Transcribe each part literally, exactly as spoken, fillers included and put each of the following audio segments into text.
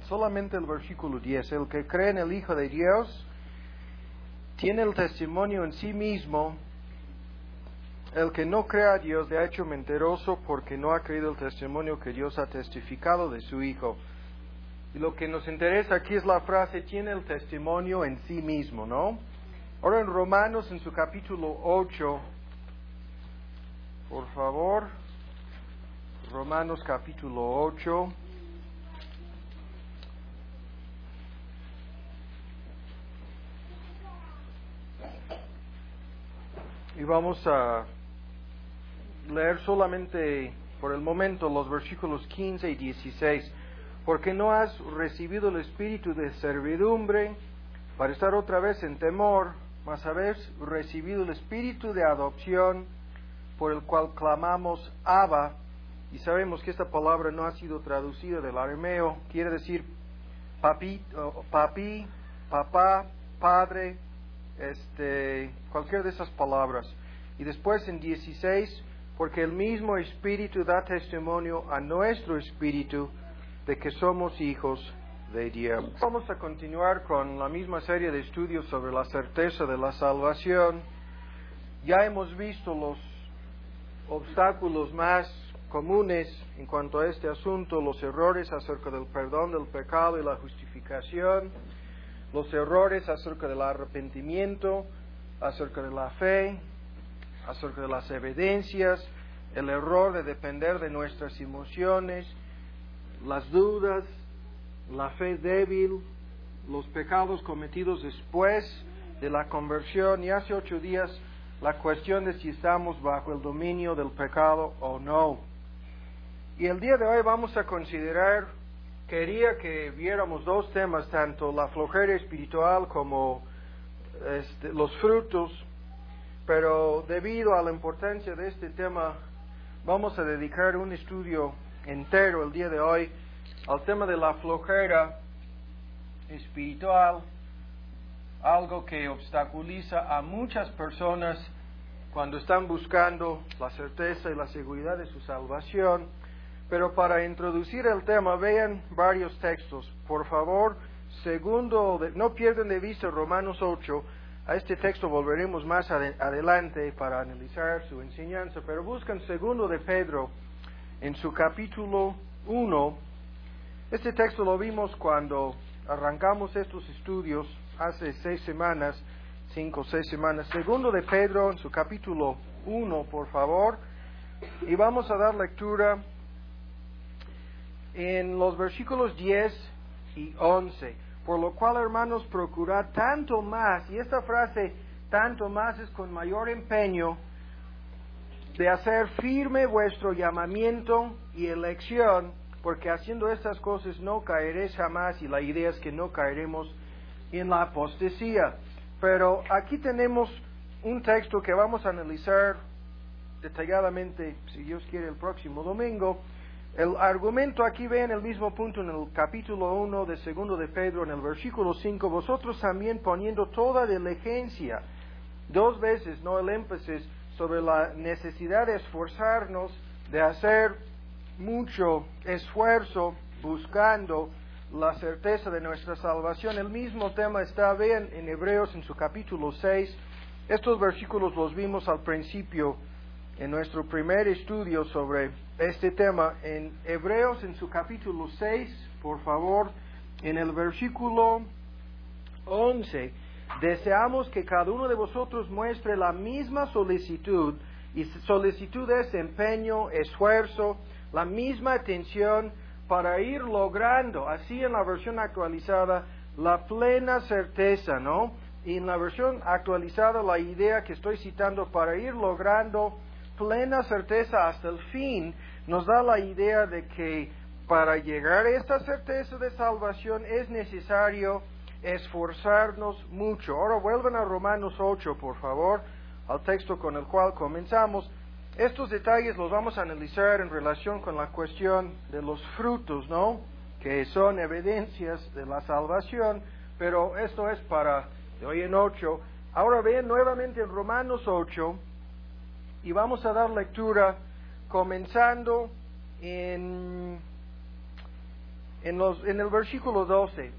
solamente el versículo diez. El que cree en el Hijo de Dios tiene el testimonio en sí mismo. El que no cree a Dios le ha hecho mentiroso porque no ha creído el testimonio que Dios ha testificado de su Hijo. Y lo que nos interesa aquí es la frase, tiene el testimonio en sí mismo, ¿no? Ahora en Romanos, en su capítulo ocho, por favor, Romanos capítulo ocho. Y vamos a leer solamente por el momento los versículos quince y dieciséis. Porque no has recibido el espíritu de servidumbre para estar otra vez en temor, mas habéis recibido el espíritu de adopción por el cual clamamos Abba. Y sabemos que esta palabra no ha sido traducida del arameo, quiere decir papi, papi, papá, padre, este, cualquiera de esas palabras. Y después en dieciséis, porque el mismo Espíritu da testimonio a nuestro espíritu de que somos hijos de Dios. Vamos a continuar con la misma serie de estudios sobre la certeza de la salvación. Ya hemos visto los obstáculos más comunes en cuanto a este asunto, los errores acerca del perdón del pecado y la justificación, los errores acerca del arrepentimiento, acerca de la fe, acerca de las evidencias, el error de depender de nuestras emociones, las dudas, la fe débil, los pecados cometidos después de la conversión, y hace ocho días la cuestión de si estamos bajo el dominio del pecado o no. Y el día de hoy vamos a considerar, quería que viéramos dos temas, tanto la flojera espiritual como este, los frutos, pero debido a la importancia de este tema, vamos a dedicar un estudio entero el día de hoy al tema de la flojera espiritual, algo que obstaculiza a muchas personas cuando están buscando la certeza y la seguridad de su salvación. Pero para introducir el tema, vean varios textos. Por favor, segundo, de, no pierdan de vista Romanos ocho. A este texto volveremos más ad, adelante para analizar su enseñanza, pero buscan segundo de Pedro en su capítulo uno. Este texto lo vimos cuando arrancamos estos estudios hace seis semanas, cinco o seis semanas. Segundo de Pedro en su capítulo uno, por favor. Y vamos a dar lectura en los versículos diez y once. Por lo cual, hermanos, procurad tanto más, y esta frase, tanto más, es con mayor empeño, de hacer firme vuestro llamamiento y elección, porque haciendo estas cosas no caeréis jamás, y la idea es que no caeremos en la apostasía. Pero aquí tenemos un texto que vamos a analizar detalladamente, si Dios quiere, el próximo domingo. El argumento aquí, ven el mismo punto en el capítulo uno de segundo de Pedro, en el versículo cinco, vosotros también poniendo toda diligencia, dos veces, no el énfasis, sobre la necesidad de esforzarnos, de hacer mucho esfuerzo buscando la certeza de nuestra salvación. El mismo tema está, vean, en Hebreos en su capítulo seis. Estos versículos los vimos al principio en nuestro primer estudio sobre este tema. En Hebreos en su capítulo seis, por favor, en el versículo once, deseamos que cada uno de vosotros muestre la misma solicitud, y solicitud es empeño, esfuerzo, la misma atención para ir logrando, así en la versión actualizada, la plena certeza, ¿no? Y en la versión actualizada la idea que estoy citando, para ir logrando plena certeza hasta el fin, nos da la idea de que para llegar a esta certeza de salvación es necesario esforzarnos mucho. Ahora vuelvan a Romanos ocho, por favor, al texto con el cual comenzamos. Estos detalles los vamos a analizar en relación con la cuestión de los frutos, ¿no? Que son evidencias de la salvación, pero esto es para de hoy en ocho. Ahora vean nuevamente en Romanos ocho, y vamos a dar lectura comenzando en en, los, en el versículo doce.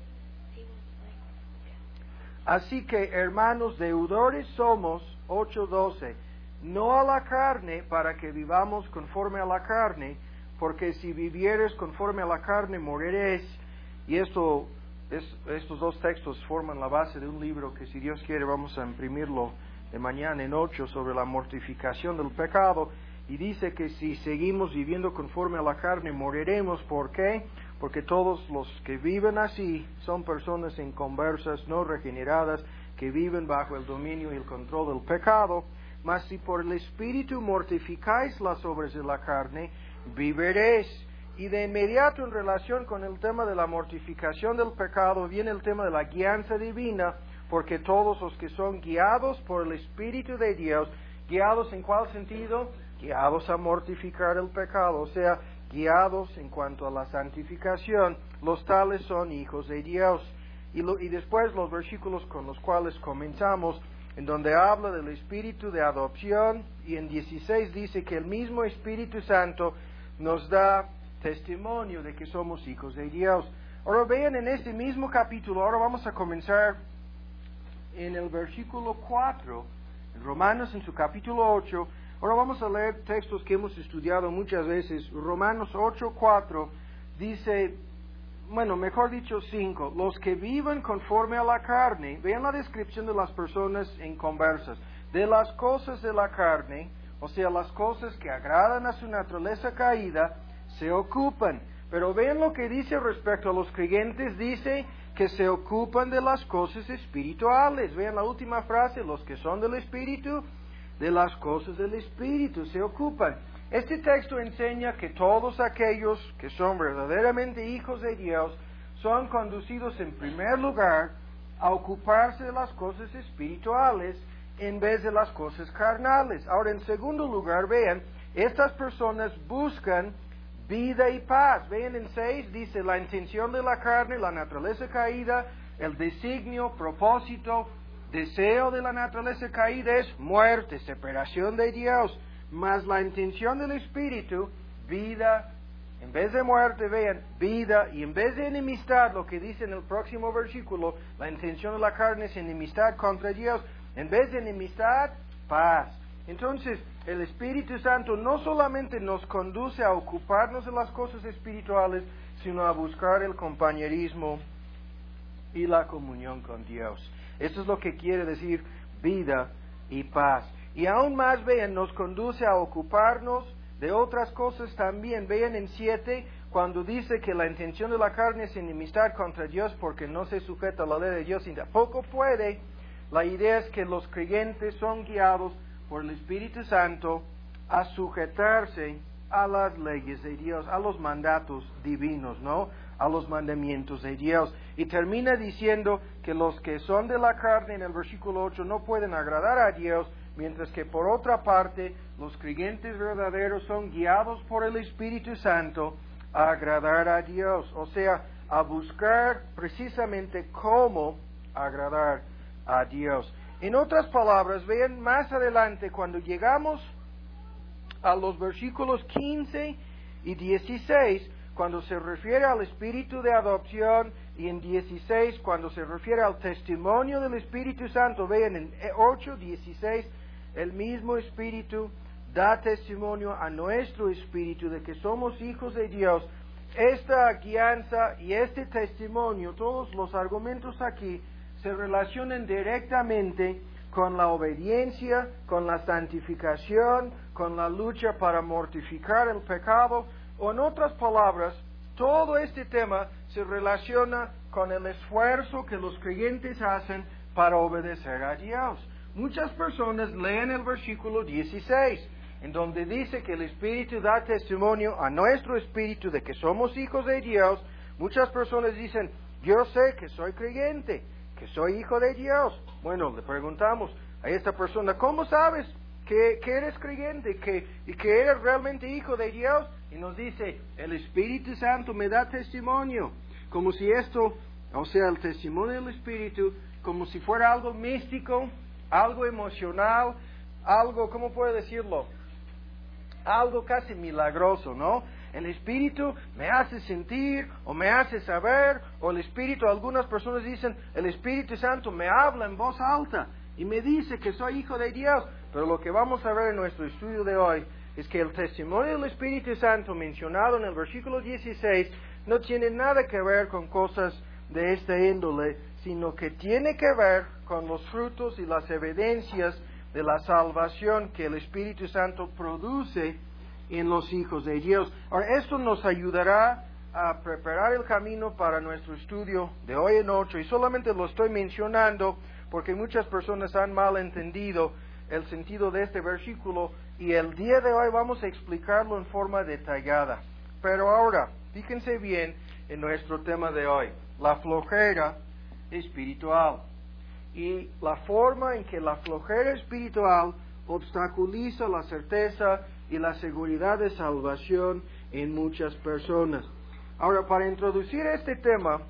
Así que, hermanos, deudores somos, ocho doce, no a la carne para que vivamos conforme a la carne, porque si vivieres conforme a la carne moriréis. Y esto, es, estos dos textos forman la base de un libro que, si Dios quiere, vamos a imprimirlo de mañana en ocho, sobre la mortificación del pecado. Y dice que si seguimos viviendo conforme a la carne moriremos. ¿Por qué? Porque todos los que viven así son personas inconversas, no regeneradas, que viven bajo el dominio y el control del pecado. Mas si por el Espíritu mortificáis las obras de la carne, viviréis. Y de inmediato, en relación con el tema de la mortificación del pecado, viene el tema de la guianza divina, porque todos los que son guiados por el Espíritu de Dios, ¿guiados en cuál sentido? Guiados a mortificar el pecado, o sea, guiados en cuanto a la santificación, los tales son hijos de Dios. Y, lo, y después los versículos con los cuales comenzamos, en donde habla del Espíritu de adopción, y en dieciséis dice que el mismo Espíritu Santo nos da testimonio de que somos hijos de Dios. Ahora vean en este mismo capítulo, ahora vamos a comenzar en el versículo cuatro, en Romanos en su capítulo ocho. Ahora vamos a leer textos que hemos estudiado muchas veces. Romanos ocho, cuatro dice, bueno, mejor dicho cinco, los que viven conforme a la carne, vean la descripción de las personas inconversas, de las cosas de la carne, o sea, las cosas que agradan a su naturaleza caída, se ocupan. Pero vean lo que dice respecto a los creyentes, dice que se ocupan de las cosas espirituales. Vean la última frase, los que son del Espíritu, de las cosas del Espíritu se ocupan. Este texto enseña que todos aquellos que son verdaderamente hijos de Dios son conducidos en primer lugar a ocuparse de las cosas espirituales en vez de las cosas carnales. Ahora, en segundo lugar, vean, estas personas buscan vida y paz. Vean en seis, dice la intención de la carne, la naturaleza caída, el designio, propósito, deseo de la naturaleza caída es muerte, separación de Dios. Mas la intención del Espíritu, vida, en vez de muerte, vean, vida, y en vez de enemistad, lo que dice en el próximo versículo, la intención de la carne es enemistad contra Dios. En vez de enemistad, paz. Entonces, el Espíritu Santo no solamente nos conduce a ocuparnos de las cosas espirituales, sino a buscar el compañerismo y la comunión con Dios. Eso es lo que quiere decir vida y paz. Y aún más, vean, nos conduce a ocuparnos de otras cosas también. Vean en siete, cuando dice que la intención de la carne es enemistad contra Dios porque no se sujeta a la ley de Dios y tampoco puede. La idea es que los creyentes son guiados por el Espíritu Santo a sujetarse a las leyes de Dios, a los mandatos divinos, ¿no? A los mandamientos de Dios. Y termina diciendo que los que son de la carne, en el versículo ocho, no pueden agradar a Dios, mientras que por otra parte, los creyentes verdaderos son guiados por el Espíritu Santo a agradar a Dios, o sea, a buscar precisamente cómo agradar a Dios. En otras palabras, vean más adelante, cuando llegamos a los versículos quince y dieciséis, cuando se refiere al Espíritu de adopción, y en dieciséis, cuando se refiere al testimonio del Espíritu Santo, vean en ocho, dieciséis, el mismo Espíritu da testimonio a nuestro espíritu de que somos hijos de Dios. Esta guianza y este testimonio, todos los argumentos aquí, se relacionan directamente con la obediencia, con la santificación, con la lucha para mortificar el pecado, o en otras palabras, todo este tema se relaciona con el esfuerzo que los creyentes hacen para obedecer a Dios. Muchas personas leen el versículo dieciséis, en donde dice que el Espíritu da testimonio a nuestro espíritu de que somos hijos de Dios. Muchas personas dicen, yo sé que soy creyente, que soy hijo de Dios. Bueno, le preguntamos a esta persona, ¿cómo sabes que, que eres creyente que, y que eres realmente hijo de Dios? Y nos dice, el Espíritu Santo me da testimonio. Como si esto, o sea, el testimonio del Espíritu, como si fuera algo místico, algo emocional, algo, ¿cómo puedo decirlo? Algo casi milagroso, ¿no? el Espíritu me hace sentir o me hace saber, o el Espíritu, algunas personas dicen, el Espíritu Santo me habla en voz alta y me dice que soy hijo de Dios. Pero lo que vamos a ver en nuestro estudio de hoy es que el testimonio del Espíritu Santo mencionado en el versículo dieciséis no tiene nada que ver con cosas de esta índole, sino que tiene que ver con los frutos y las evidencias de la salvación que el Espíritu Santo produce en los hijos de Dios. Ahora, esto nos ayudará a preparar el camino para nuestro estudio de hoy en ocho, y solamente lo estoy mencionando porque muchas personas han mal entendido el sentido de este versículo, y el día de hoy vamos a explicarlo en forma detallada. Pero ahora, fíjense bien en nuestro tema de hoy, la flojera espiritual, y la forma en que la flojera espiritual obstaculiza la certeza y la seguridad de salvación en muchas personas. Ahora, para introducir este tema,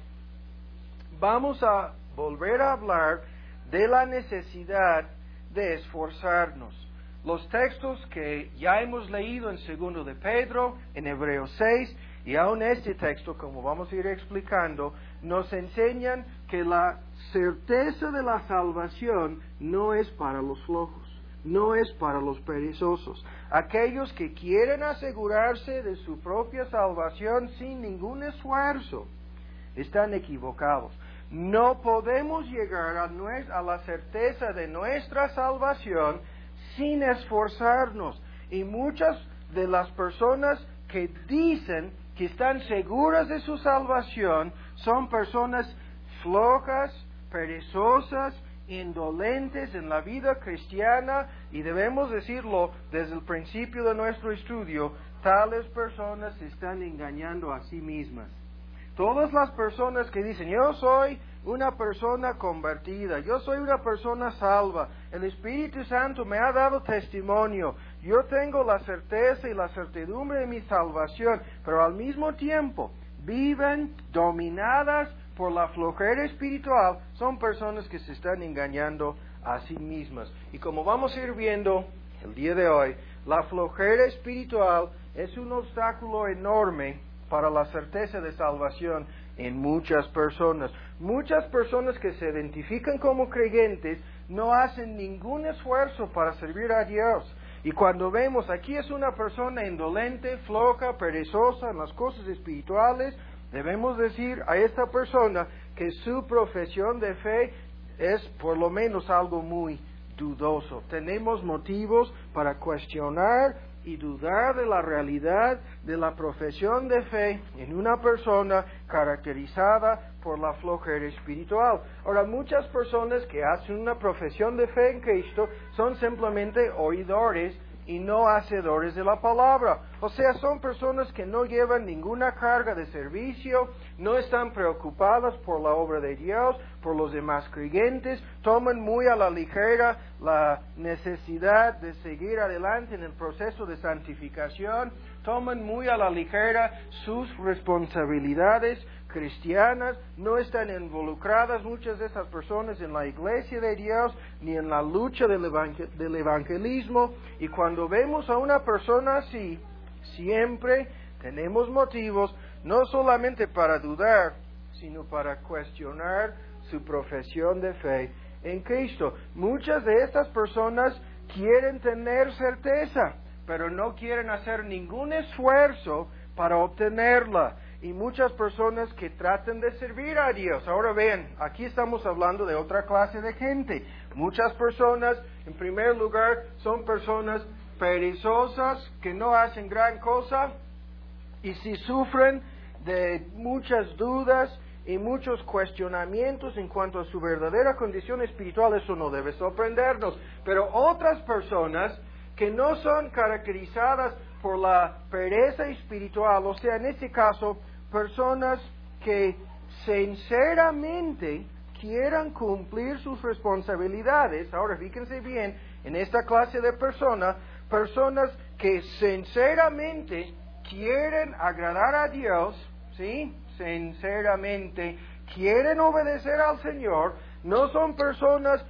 vamos a volver a hablar de la necesidad de esforzarnos. Los textos que ya hemos leído en segundo de Pedro, en Hebreos seis, y aún este texto, como vamos a ir explicando, nos enseñan que la certeza de la salvación no es para los flojos, no es para los perezosos. Aquellos que quieren asegurarse de su propia salvación sin ningún esfuerzo están equivocados. No podemos llegar a, nues- a la certeza de nuestra salvación sin esforzarnos. Y muchas de las personas que dicen que están seguras de su salvación son personas flojas, perezosas, indolentes en la vida cristiana, y debemos decirlo desde el principio de nuestro estudio, tales personas se están engañando a sí mismas. Todas las personas que dicen, yo soy una persona convertida, yo soy una persona salva, el Espíritu Santo me ha dado testimonio, yo tengo la certeza y la certidumbre de mi salvación, pero al mismo tiempo viven dominadas por la flojera espiritual, son personas que se están engañando a sí mismas. Y como vamos a ir viendo el día de hoy, la flojera espiritual es un obstáculo enorme para la certeza de salvación en muchas personas. Muchas personas que se identifican como creyentes no hacen ningún esfuerzo para servir a Dios. Y cuando vemos aquí es una persona indolente, floja, perezosa en las cosas espirituales, debemos decir a esta persona que su profesión de fe es por lo menos algo muy dudoso. Tenemos motivos para cuestionar y dudar de la realidad de la profesión de fe en una persona caracterizada por la flojera espiritual. Ahora, muchas personas que hacen una profesión de fe en Cristo son simplemente oidores y no hacedores de la palabra. O sea, son personas que no llevan ninguna carga de servicio, no están preocupadas por la obra de Dios, por los demás creyentes, toman muy a la ligera la necesidad de seguir adelante en el proceso de santificación, toman muy a la ligera sus responsabilidades cristianas, no están involucradas muchas de esas personas en la iglesia de Dios, ni en la lucha del, evangel- del evangelismo, y cuando vemos a una persona así, siempre tenemos motivos, no solamente para dudar, sino para cuestionar su profesión de fe en Cristo. Muchas de estas personas quieren tener certeza, pero no quieren hacer ningún esfuerzo para obtenerla. Y muchas personas que tratan de servir a Dios. Ahora ven, aquí estamos hablando de otra clase de gente. Muchas personas, en primer lugar, son personas perezosas que no hacen gran cosa, y si sufren de muchas dudas y muchos cuestionamientos en cuanto a su verdadera condición espiritual, eso no debe sorprendernos. Pero otras personas que no son caracterizadas por la pereza espiritual, o sea, en este caso, personas que sinceramente quieran cumplir sus responsabilidades. Ahora, fíjense bien, en esta clase de personas, personas que sinceramente quieren agradar a Dios, ¿sí? Sinceramente quieren obedecer al Señor, no son personas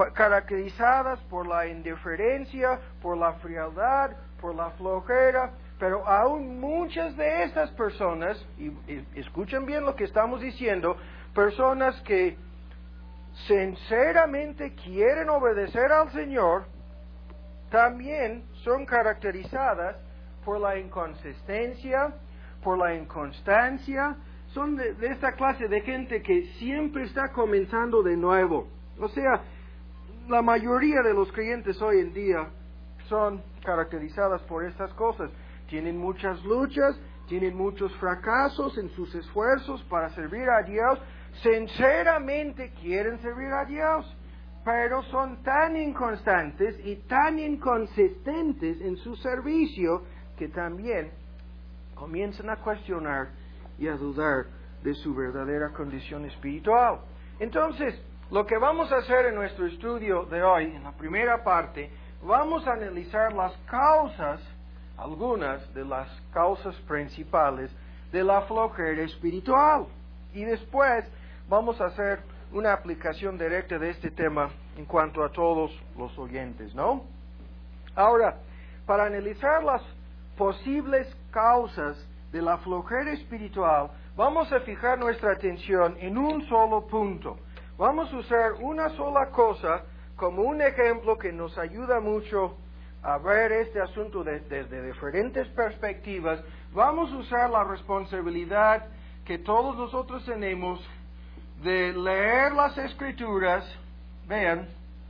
caracterizadas por la indiferencia, por la frialdad, por la flojera, Pero aún muchas de estas personas, y, y escuchen bien lo que estamos diciendo, personas que sinceramente quieren obedecer al Señor, también son caracterizadas por la inconsistencia, por la inconstancia. Son de, de esta clase de gente que siempre está comenzando de nuevo. O sea, la mayoría de los creyentes hoy en día son caracterizadas por estas cosas. Tienen muchas luchas, tienen muchos fracasos en sus esfuerzos para servir a Dios. Sinceramente quieren servir a Dios, pero son tan inconstantes y tan inconsistentes en su servicio que también comienzan a cuestionar y a dudar de su verdadera condición espiritual. Entonces, lo que vamos a hacer en nuestro estudio de hoy, en la primera parte, vamos a analizar las causas, algunas de las causas principales de la flojera espiritual. Y después vamos a hacer una aplicación directa de este tema en cuanto a todos los oyentes, ¿no? Ahora, para analizar las posibles causas de la flojera espiritual, vamos a fijar nuestra atención en un solo punto. Vamos a usar una sola cosa como un ejemplo que nos ayuda mucho a ver este asunto desde, desde diferentes perspectivas. Vamos a usar la responsabilidad que todos nosotros tenemos de leer las Escrituras, vean,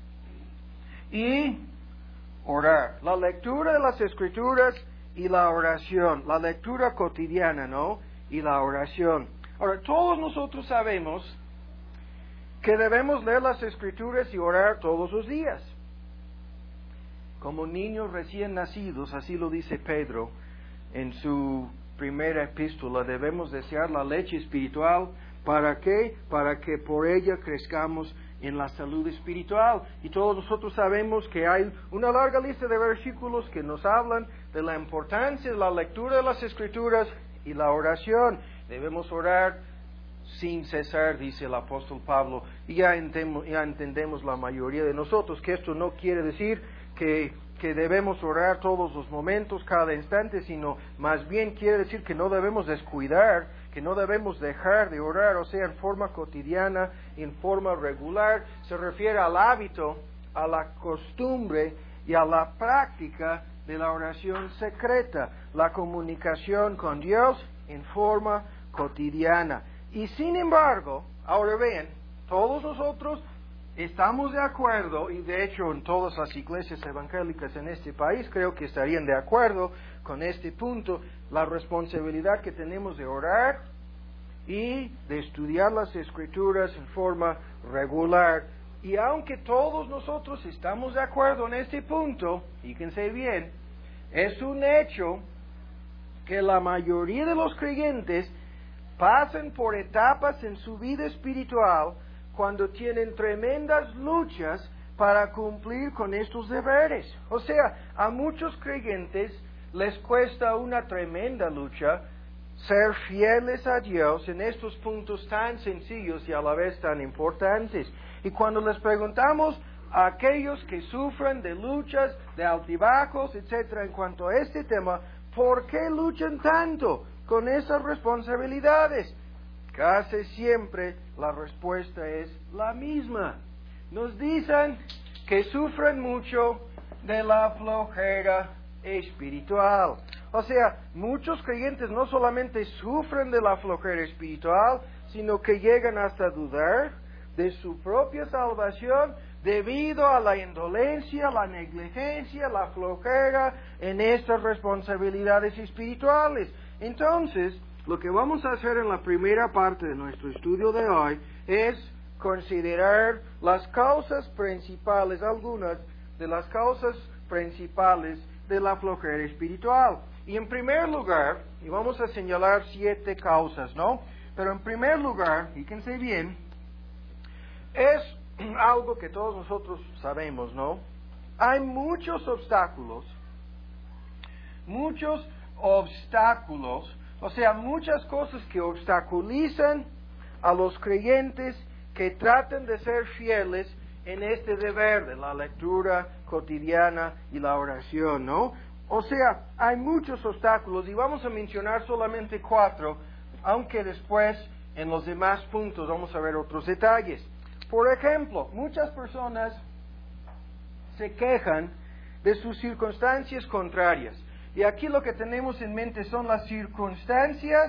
y orar. La lectura de las Escrituras y la oración, la lectura cotidiana, ¿no? Y la oración. Ahora, todos nosotros sabemos que debemos leer las Escrituras y orar todos los días. Como niños recién nacidos, así lo dice Pedro en su primera epístola, debemos desear la leche espiritual. ¿Para qué? Para que por ella crezcamos en la salud espiritual. Y todos nosotros sabemos que hay una larga lista de versículos que nos hablan de la importancia de la lectura de las Escrituras y la oración. Debemos orar sin cesar, dice el apóstol Pablo. Y ya entendemos, ya entendemos la mayoría de nosotros que esto no quiere decir que, que debemos orar todos los momentos, cada instante, sino más bien quiere decir que no debemos descuidar, que no debemos dejar de orar, o sea, en forma cotidiana, en forma regular. Se refiere al hábito, a la costumbre y a la práctica de la oración secreta, la comunicación con Dios en forma cotidiana. Y sin embargo, ahora ven, todos nosotros estamos de acuerdo, y de hecho en todas las iglesias evangélicas en este país creo que estarían de acuerdo con este punto, la responsabilidad que tenemos de orar y de estudiar las Escrituras en forma regular. Y aunque todos nosotros estamos de acuerdo en este punto, fíjense bien, es un hecho que la mayoría de los creyentes pasan por etapas en su vida espiritual cuando tienen tremendas luchas para cumplir con estos deberes. O sea, a muchos creyentes les cuesta una tremenda lucha ser fieles a Dios en estos puntos tan sencillos y a la vez tan importantes. Y cuando les preguntamos a aquellos que sufren de luchas, de altibajos, etcétera, en cuanto a este tema, ¿por qué luchan tanto con esas responsabilidades? Casi siempre la respuesta es la misma. Nos dicen que sufren mucho de la flojera espiritual. O sea, muchos creyentes no solamente sufren de la flojera espiritual, sino que llegan hasta dudar de su propia salvación debido a la indolencia, la negligencia, la flojera en estas responsabilidades espirituales. Entonces, lo que vamos a hacer en la primera parte de nuestro estudio de hoy es considerar las causas principales, algunas de las causas principales de la flojera espiritual. Y en primer lugar, y vamos a señalar siete causas, ¿no? Pero en primer lugar, fíjense bien, es algo que todos nosotros sabemos, ¿no? Hay muchos obstáculos, muchos obstáculos, o sea, muchas cosas que obstaculizan a los creyentes que tratan de ser fieles en este deber de la lectura cotidiana y la oración, ¿no? O sea, hay muchos obstáculos y vamos a mencionar solamente cuatro, aunque después en los demás puntos vamos a ver otros detalles. Por ejemplo, muchas personas se quejan de sus circunstancias contrarias. Y aquí lo que tenemos en mente son las circunstancias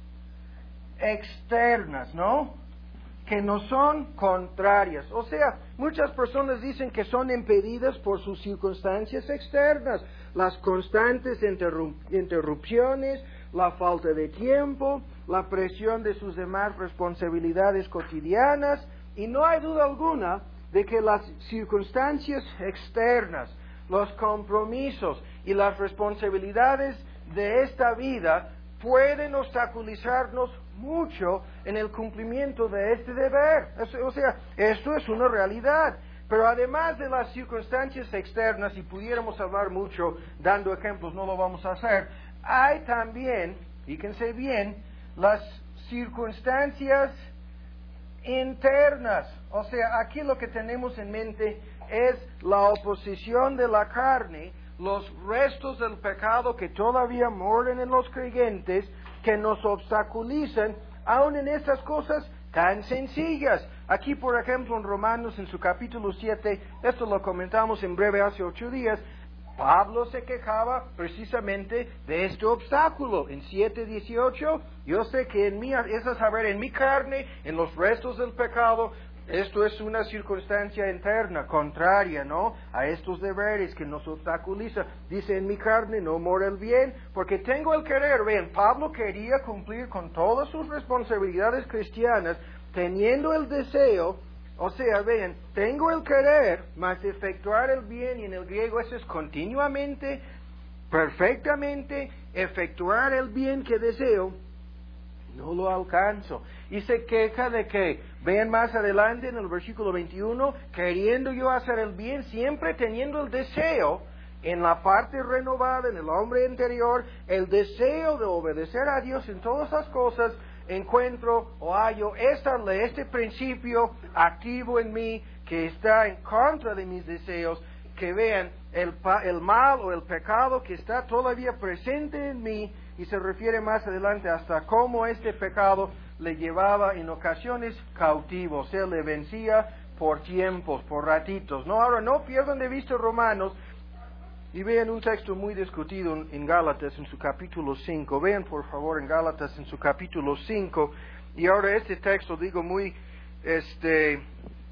externas, ¿no? Que no son contrarias. O sea, muchas personas dicen que son impedidas por sus circunstancias externas, las constantes interrup- interrupciones, la falta de tiempo, la presión de sus demás responsabilidades cotidianas, y no hay duda alguna de que las circunstancias externas, los compromisos y las responsabilidades de esta vida pueden obstaculizarnos mucho en el cumplimiento de este deber. O sea, esto es una realidad. Pero además de las circunstancias externas, y pudiéramos hablar mucho dando ejemplos, no lo vamos a hacer, hay también, fíjense bien, las circunstancias internas. O sea, aquí lo que tenemos en mente es la oposición de la carne, los restos del pecado que todavía moran en los creyentes, que nos obstaculizan aún en estas cosas tan sencillas. Aquí, por ejemplo, en Romanos, en su capítulo siete, esto lo comentamos en breve hace ocho días, Pablo se quejaba precisamente de este obstáculo. En siete dieciocho, yo sé que en mí, es a saber, en mi carne, en los restos del pecado, esto es una circunstancia interna, contraria, ¿no?, a estos deberes que nos obstaculiza. Dice, en mi carne no mora el bien, porque tengo el querer. Vean, Pablo quería cumplir con todas sus responsabilidades cristianas, teniendo el deseo. O sea, vean, tengo el querer, mas efectuar el bien, y en el griego eso es continuamente, perfectamente, efectuar el bien que deseo, no lo alcanzo. Y se queja de que, vean más adelante en el versículo veintiuno, queriendo yo hacer el bien, siempre teniendo el deseo, en la parte renovada, en el hombre interior, el deseo de obedecer a Dios en todas las cosas, encuentro o hallo esta ley, este principio activo en mí, que está en contra de mis deseos, que vean el, el mal o el pecado que está todavía presente en mí, y se refiere más adelante hasta cómo este pecado le llevaba en ocasiones cautivo, o sea, le vencía por tiempos, por ratitos. No, ahora no pierdan de vista Romanos, y vean un texto muy discutido en Gálatas en su capítulo cinco. Vean por favor en Gálatas en su capítulo cinco. Y ahora este texto, digo, muy este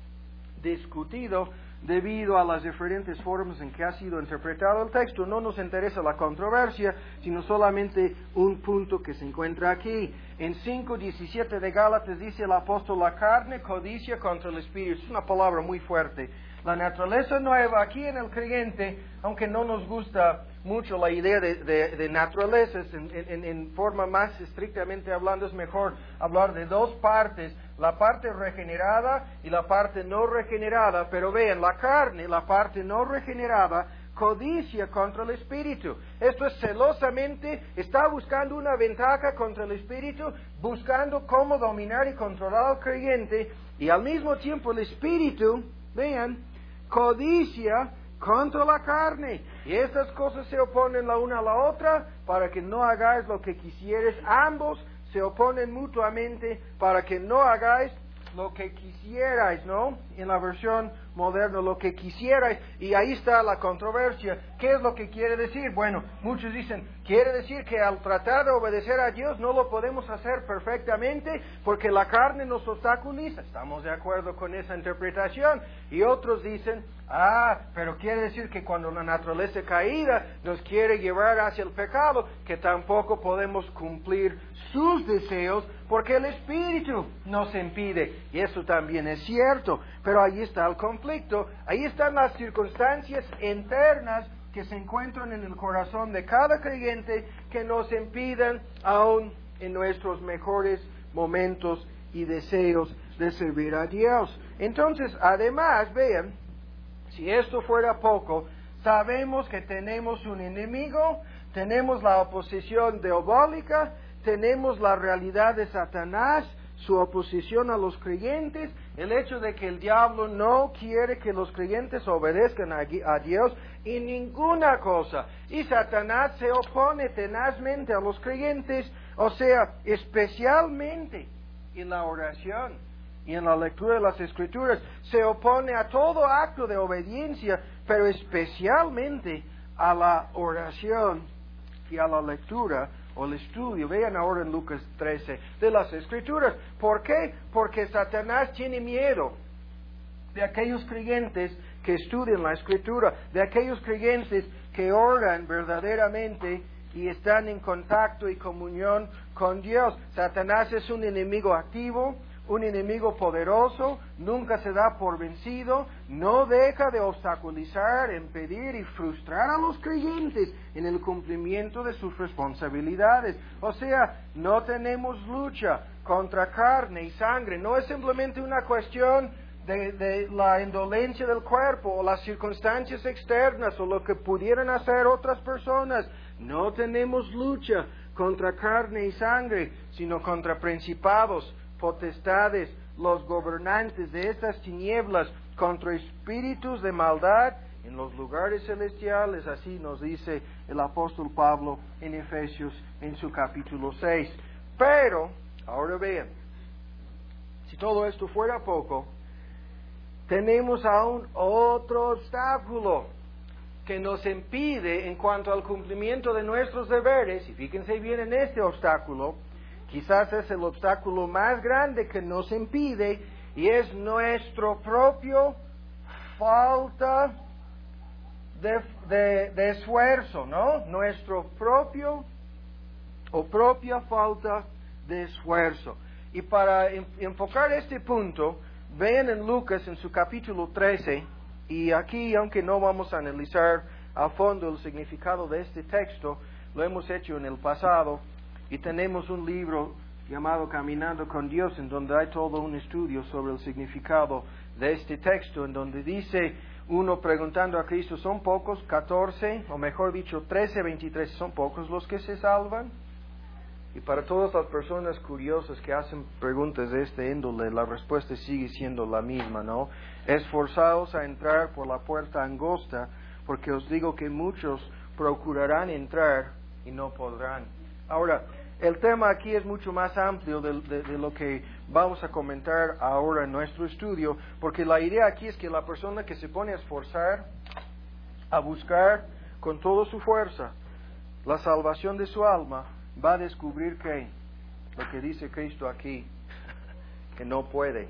discutido debido a las diferentes formas en que ha sido interpretado el texto. No nos interesa la controversia, sino solamente un punto que se encuentra aquí. En cinco diecisiete de Gálatas dice el apóstol, la carne codicia contra el espíritu. Es una palabra muy fuerte. La naturaleza nueva aquí en el creyente, aunque no nos gusta mucho la idea de, de, de naturalezas, en, en, en forma más estrictamente hablando, es mejor hablar de dos partes, la parte regenerada y la parte no regenerada. Pero vean, la carne, la parte no regenerada, codicia contra el espíritu. Esto es celosamente, está buscando una ventaja contra el espíritu, buscando cómo dominar y controlar al creyente, y al mismo tiempo el espíritu, vean, codicia contra la carne. Y estas cosas se oponen la una a la otra para que no hagáis lo que quisieres. Ambos se oponen mutuamente para que no hagáis lo que quisierais, ¿no? En la versión moderna, lo que quisierais. Y ahí está la controversia. ¿Qué es lo que quiere decir? Bueno, muchos dicen, quiere decir que al tratar de obedecer a Dios no lo podemos hacer perfectamente porque la carne nos obstaculiza. Estamos de acuerdo con esa interpretación. Y otros dicen, ah, pero quiere decir que cuando la naturaleza caída nos quiere llevar hacia el pecado, que tampoco podemos cumplir sus deseos porque el Espíritu nos impide. Y eso también es cierto, pero ahí está el conflicto, ahí están las circunstancias internas que se encuentran en el corazón de cada creyente que nos impiden aún en nuestros mejores momentos y deseos de servir a Dios. Entonces, además, vean, si esto fuera poco, sabemos que tenemos un enemigo, tenemos la oposición diabólica, tenemos la realidad de Satanás, su oposición a los creyentes, el hecho de que el diablo no quiere que los creyentes obedezcan a, a Dios en ninguna cosa. Y Satanás se opone tenazmente a los creyentes, o sea, especialmente en la oración y en la lectura de las Escrituras. Se opone a todo acto de obediencia, pero especialmente a la oración y a la lectura o el estudio. Vean ahora en Lucas trece de las Escrituras. ¿Por qué? Porque Satanás tiene miedo de aquellos creyentes que estudian la Escritura, de aquellos creyentes que oran verdaderamente y están en contacto y comunión con Dios. Satanás es un enemigo activo, un enemigo poderoso, nunca se da por vencido, no deja de obstaculizar, impedir y frustrar a los creyentes en el cumplimiento de sus responsabilidades. O sea, no tenemos lucha contra carne y sangre, no es simplemente una cuestión de, de la indolencia del cuerpo o las circunstancias externas o lo que pudieran hacer otras personas. No tenemos lucha contra carne y sangre, sino contra principados, potestades, los gobernantes de estas tinieblas, contra espíritus de maldad en los lugares celestiales. Así nos dice el apóstol Pablo en Efesios en su capítulo seis. Pero, ahora vean, si todo esto fuera poco, tenemos aún otro obstáculo que nos impide en cuanto al cumplimiento de nuestros deberes. Y fíjense bien en este obstáculo. Quizás es el obstáculo más grande que nos impide, y es nuestro propio falta de, de, de esfuerzo, ¿no? Nuestro propio o propia falta de esfuerzo. Y para enfocar este punto, vean en Lucas en su capítulo trece, y aquí, aunque no vamos a analizar a fondo el significado de este texto, lo hemos hecho en el pasado. Y tenemos un libro llamado Caminando con Dios, en donde hay todo un estudio sobre el significado de este texto, en donde dice uno preguntando a Cristo, ¿son pocos, catorce, o mejor dicho, trece, veintitrés, son pocos los que se salvan? Y para todas las personas curiosas que hacen preguntas de este índole, la respuesta sigue siendo la misma, ¿no? Esforzaos a entrar por la puerta angosta, porque os digo que muchos procurarán entrar y no podrán. Ahora, el tema aquí es mucho más amplio de, de, de lo que vamos a comentar ahora en nuestro estudio, porque la idea aquí es que la persona que se pone a esforzar, a buscar con toda su fuerza la salvación de su alma, va a descubrir que lo que dice Cristo aquí, que no puede.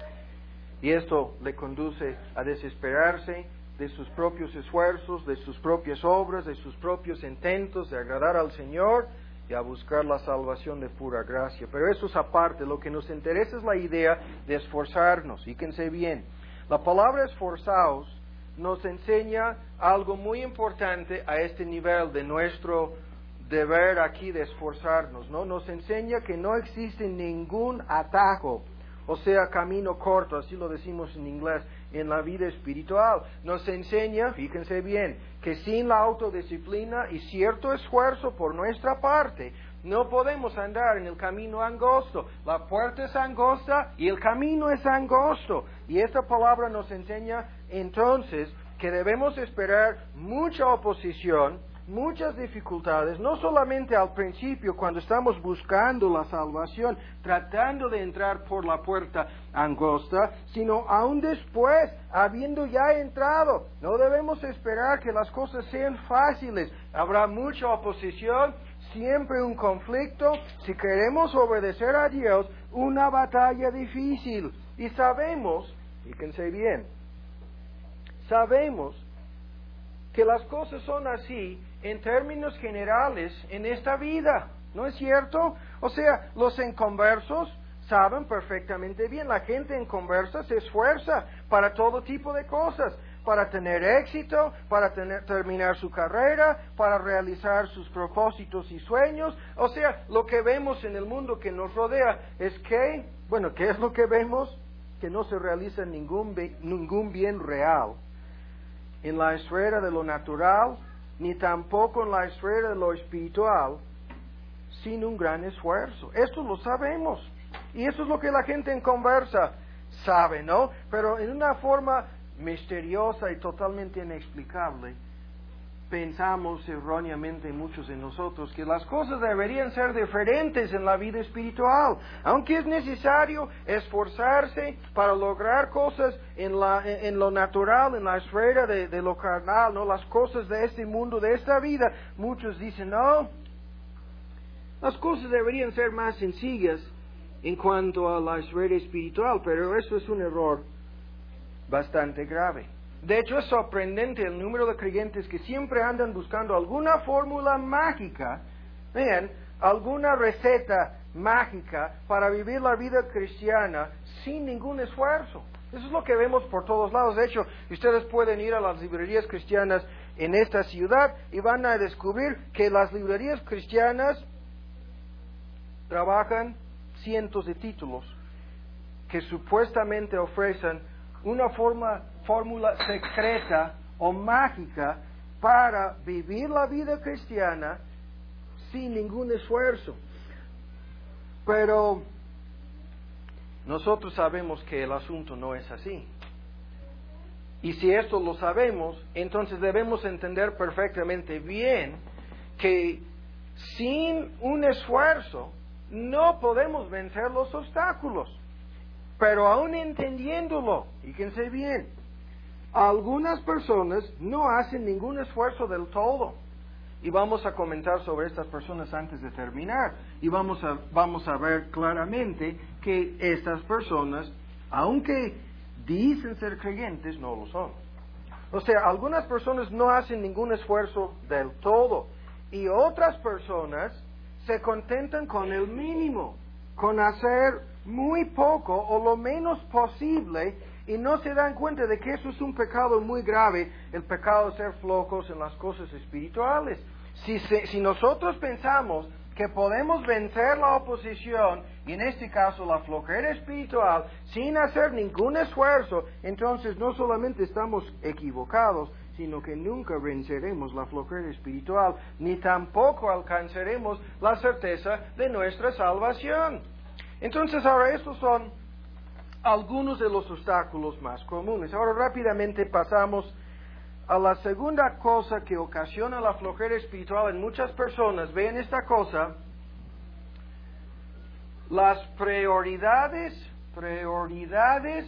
Y esto le conduce a desesperarse de sus propios esfuerzos, de sus propias obras, de sus propios intentos de agradar al Señor, y a buscar la salvación de pura gracia. Pero eso es aparte. Lo que nos interesa es la idea de esforzarnos. Fíjense bien, la palabra esforzaos nos enseña algo muy importante a este nivel de nuestro deber aquí de esforzarnos, ¿no? Nos enseña que no existe ningún atajo, o sea, camino corto, así lo decimos en inglés, en la vida espiritual. Nos enseña, fíjense bien, que sin la autodisciplina y cierto esfuerzo por nuestra parte, no podemos andar en el camino angosto. La puerta es angosta y el camino es angosto. Y esta palabra nos enseña entonces que debemos esperar mucha oposición, muchas dificultades, no solamente al principio cuando estamos buscando la salvación, tratando de entrar por la puerta angosta, sino aún después, habiendo ya entrado. No debemos esperar que las cosas sean fáciles. Habrá mucha oposición, siempre un conflicto. Si queremos obedecer a Dios, una batalla difícil. Y sabemos, fíjense bien, sabemos que las cosas son así en términos generales en esta vida, ¿no es cierto? O sea, los inconversos saben perfectamente bien, la gente inconversa se esfuerza para todo tipo de cosas, para tener éxito, para tener, terminar su carrera, para realizar sus propósitos y sueños. O sea, lo que vemos en el mundo que nos rodea es que, bueno, ¿qué es lo que vemos? Que no se realiza ningún, ningún bien real en la esfera de lo natural, ni tampoco en la esfera de lo espiritual, sin un gran esfuerzo. Esto lo sabemos. Y eso es lo que la gente en conversa sabe, ¿no? Pero en una forma misteriosa y totalmente inexplicable, pensamos erróneamente muchos de nosotros que las cosas deberían ser diferentes en la vida espiritual, aunque es necesario esforzarse para lograr cosas en, la, en lo natural, en la esfera de, de lo carnal, no las cosas de este mundo, de esta vida. Muchos dicen, no, las cosas deberían ser más sencillas en cuanto a la esfera espiritual, pero eso es un error bastante grave. De hecho, es sorprendente el número de creyentes que siempre andan buscando alguna fórmula mágica, vean, alguna receta mágica para vivir la vida cristiana sin ningún esfuerzo. Eso es lo que vemos por todos lados. De hecho, ustedes pueden ir a las librerías cristianas en esta ciudad y van a descubrir que las librerías cristianas trabajan cientos de títulos que supuestamente ofrecen una forma, fórmula secreta o mágica para vivir la vida cristiana sin ningún esfuerzo. Pero nosotros sabemos que el asunto no es así. Y si esto lo sabemos, entonces debemos entender perfectamente bien que sin un esfuerzo no podemos vencer los obstáculos. Pero aún entendiéndolo, fíjense bien, algunas personas no hacen ningún esfuerzo del todo. Y vamos a comentar sobre estas personas antes de terminar. Y vamos a, vamos a ver claramente que estas personas, aunque dicen ser creyentes, no lo son. O sea, algunas personas no hacen ningún esfuerzo del todo. Y otras personas se contentan con el mínimo, con hacer muy poco o lo menos posible, y no se dan cuenta de que eso es un pecado muy grave, el pecado de ser flojos en las cosas espirituales. Si, se, si nosotros pensamos que podemos vencer la oposición, y en este caso la flojera espiritual, sin hacer ningún esfuerzo, entonces no solamente estamos equivocados, sino que nunca venceremos la flojera espiritual, ni tampoco alcanzaremos la certeza de nuestra salvación. Entonces, ahora, estos son algunos de los obstáculos más comunes. Ahora, rápidamente pasamos a la segunda cosa que ocasiona la flojera espiritual en muchas personas. Vean esta cosa: las prioridades, prioridades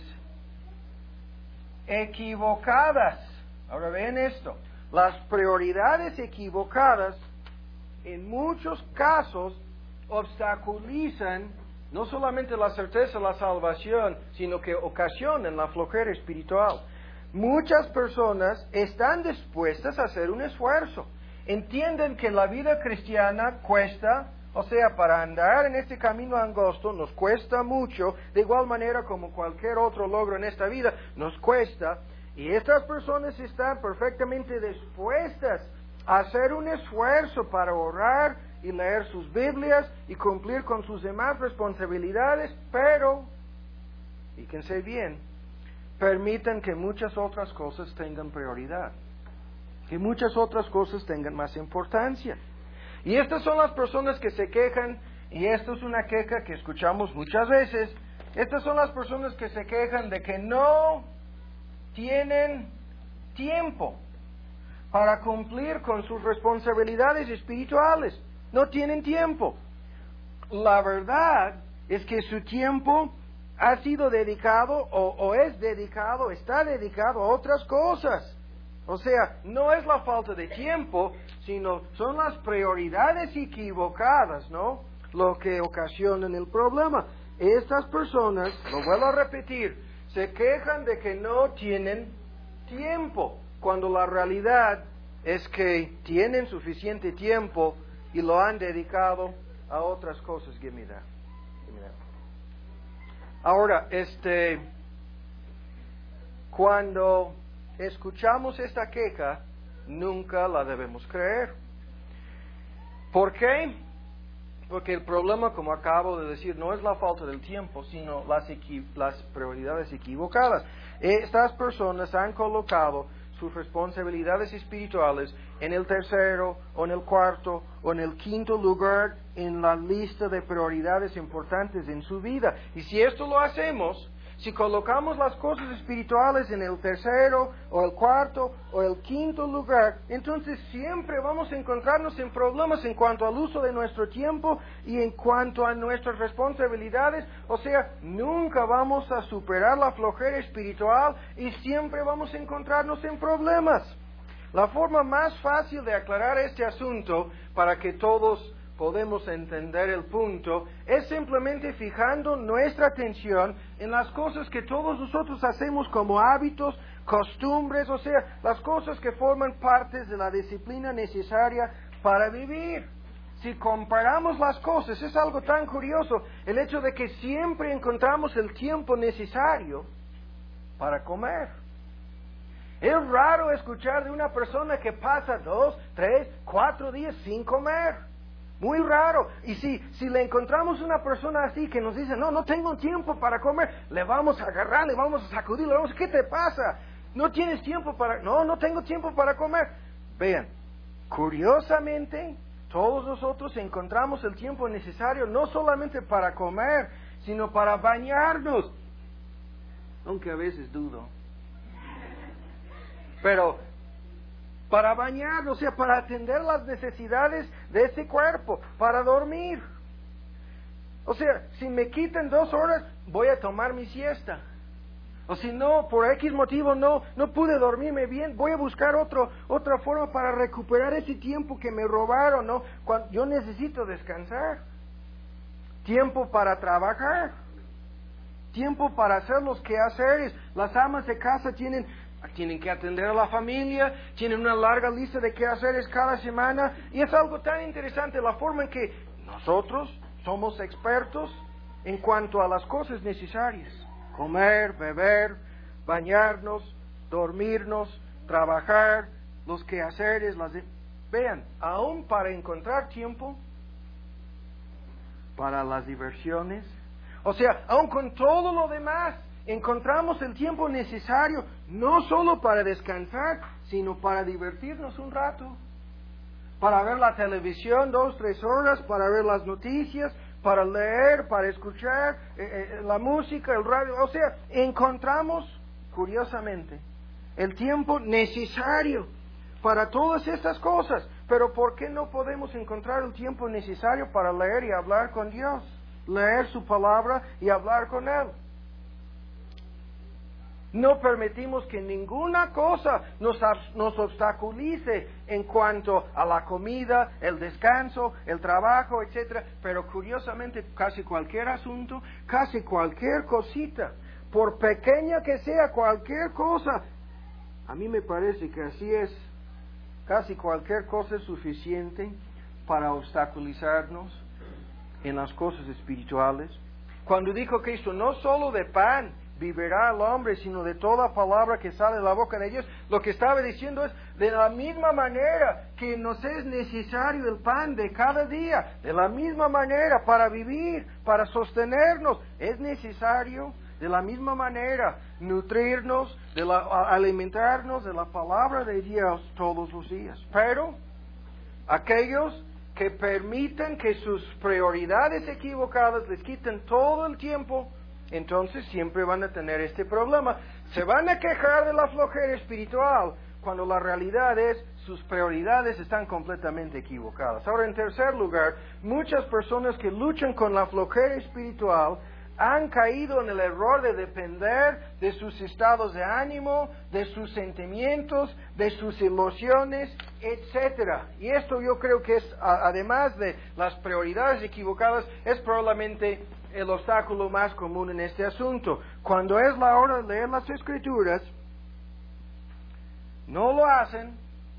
equivocadas. Ahora, vean esto: las prioridades equivocadas en muchos casos obstaculizan no solamente la certeza de la salvación, sino que ocasionan la flojera espiritual. Muchas personas están dispuestas a hacer un esfuerzo. Entienden que la vida cristiana cuesta, o sea, para andar en este camino angosto nos cuesta mucho, de igual manera como cualquier otro logro en esta vida nos cuesta. Y estas personas están perfectamente dispuestas a hacer un esfuerzo para orar y leer sus Biblias y cumplir con sus demás responsabilidades, pero, fíjense bien, permitan que muchas otras cosas tengan prioridad, que muchas otras cosas tengan más importancia. Y estas son las personas que se quejan, y esto es una queja que escuchamos muchas veces, estas son las personas que se quejan de que no tienen tiempo para cumplir con sus responsabilidades espirituales. No tienen tiempo. La verdad es que su tiempo ha sido dedicado o, o es dedicado, está dedicado a otras cosas. O sea, no es la falta de tiempo, sino son las prioridades equivocadas, ¿no?, lo que ocasionan el problema. Estas personas, lo vuelvo a repetir, se quejan de que no tienen tiempo, cuando la realidad es que tienen suficiente tiempo y lo han dedicado a otras cosas. Give me that. Give me that. Ahora, este, cuando escuchamos esta queja, nunca la debemos creer. ¿Por qué? Porque el problema, como acabo de decir, no es la falta del tiempo, sino las, equi- las prioridades equivocadas. Estas personas han colocado sus responsabilidades espirituales en el tercero, o en el cuarto, o en el quinto lugar en la lista de prioridades importantes en su vida. Y si esto lo hacemos, si colocamos las cosas espirituales en el tercero, o el cuarto, o el quinto lugar, entonces siempre vamos a encontrarnos en problemas en cuanto al uso de nuestro tiempo y en cuanto a nuestras responsabilidades. O sea, nunca vamos a superar la flojera espiritual y siempre vamos a encontrarnos en problemas. La forma más fácil de aclarar este asunto para que todos podemos entender el punto, es simplemente fijando nuestra atención en las cosas que todos nosotros hacemos como hábitos, costumbres, o sea, las cosas que forman partes de la disciplina necesaria para vivir. Si comparamos las cosas, es algo tan curioso, el hecho de que siempre encontramos el tiempo necesario para comer. Es raro escuchar de una persona que pasa dos, tres, cuatro días sin comer. Muy raro. Y si, si le encontramos una persona así que nos dice, no, no tengo tiempo para comer, le vamos a agarrar, le vamos a sacudir, le vamos a, ¿qué te pasa? ¿No tienes tiempo para...? No, no tengo tiempo para comer. Vean, curiosamente, todos nosotros encontramos el tiempo necesario no solamente para comer, sino para bañarnos. Aunque a veces dudo. Pero... para bañar, o sea, para atender las necesidades de este cuerpo, para dormir. O sea, si me quitan dos horas, voy a tomar mi siesta. O si no, por X motivo no, no pude dormirme bien, voy a buscar otro, otra forma para recuperar ese tiempo que me robaron, ¿no? Cuando yo necesito descansar. Tiempo para trabajar. Tiempo para hacer los quehaceres. Las amas de casa tienen... tienen que atender a la familia, tienen una larga lista de quehaceres cada semana, y es algo tan interesante la forma en que nosotros somos expertos en cuanto a las cosas necesarias: comer, beber, bañarnos, dormirnos, trabajar, los quehaceres, las de... Vean, aún para encontrar tiempo para las diversiones, o sea, aún con todo lo demás, encontramos el tiempo necesario, no solo para descansar, sino para divertirnos un rato, para ver la televisión dos, tres horas, para ver las noticias, para leer, para escuchar eh, eh, la música, el radio. O sea, encontramos, curiosamente, el tiempo necesario para todas estas cosas. Pero ¿por qué no podemos encontrar el tiempo necesario para leer y hablar con Dios? Leer su palabra y hablar con Él. No permitimos que ninguna cosa nos, nos obstaculice en cuanto a la comida, el descanso, el trabajo, etcétera. Pero curiosamente, casi cualquier asunto, casi cualquier cosita, por pequeña que sea cualquier cosa, a mí me parece que así es. Casi cualquier cosa es suficiente para obstaculizarnos en las cosas espirituales. Cuando dijo Cristo, no solo de pan vivirá el hombre, sino de toda palabra que sale de la boca de Dios, lo que estaba diciendo es, de la misma manera que nos es necesario el pan de cada día, de la misma manera para vivir, para sostenernos, es necesario de la misma manera nutrirnos, de la, alimentarnos de la palabra de Dios todos los días. Pero aquellos que permiten que sus prioridades equivocadas les quiten todo el tiempo, entonces siempre van a tener este problema. Se van a quejar de la flojera espiritual cuando la realidad es sus prioridades están completamente equivocadas. Ahora, en tercer lugar, muchas personas que luchan con la flojera espiritual han caído en el error de depender de sus estados de ánimo, de sus sentimientos, de sus emociones, etcétera. Y esto yo creo que es, además de las prioridades equivocadas, es probablemente el obstáculo más común en este asunto. Cuando es la hora de leer las Escrituras, no lo hacen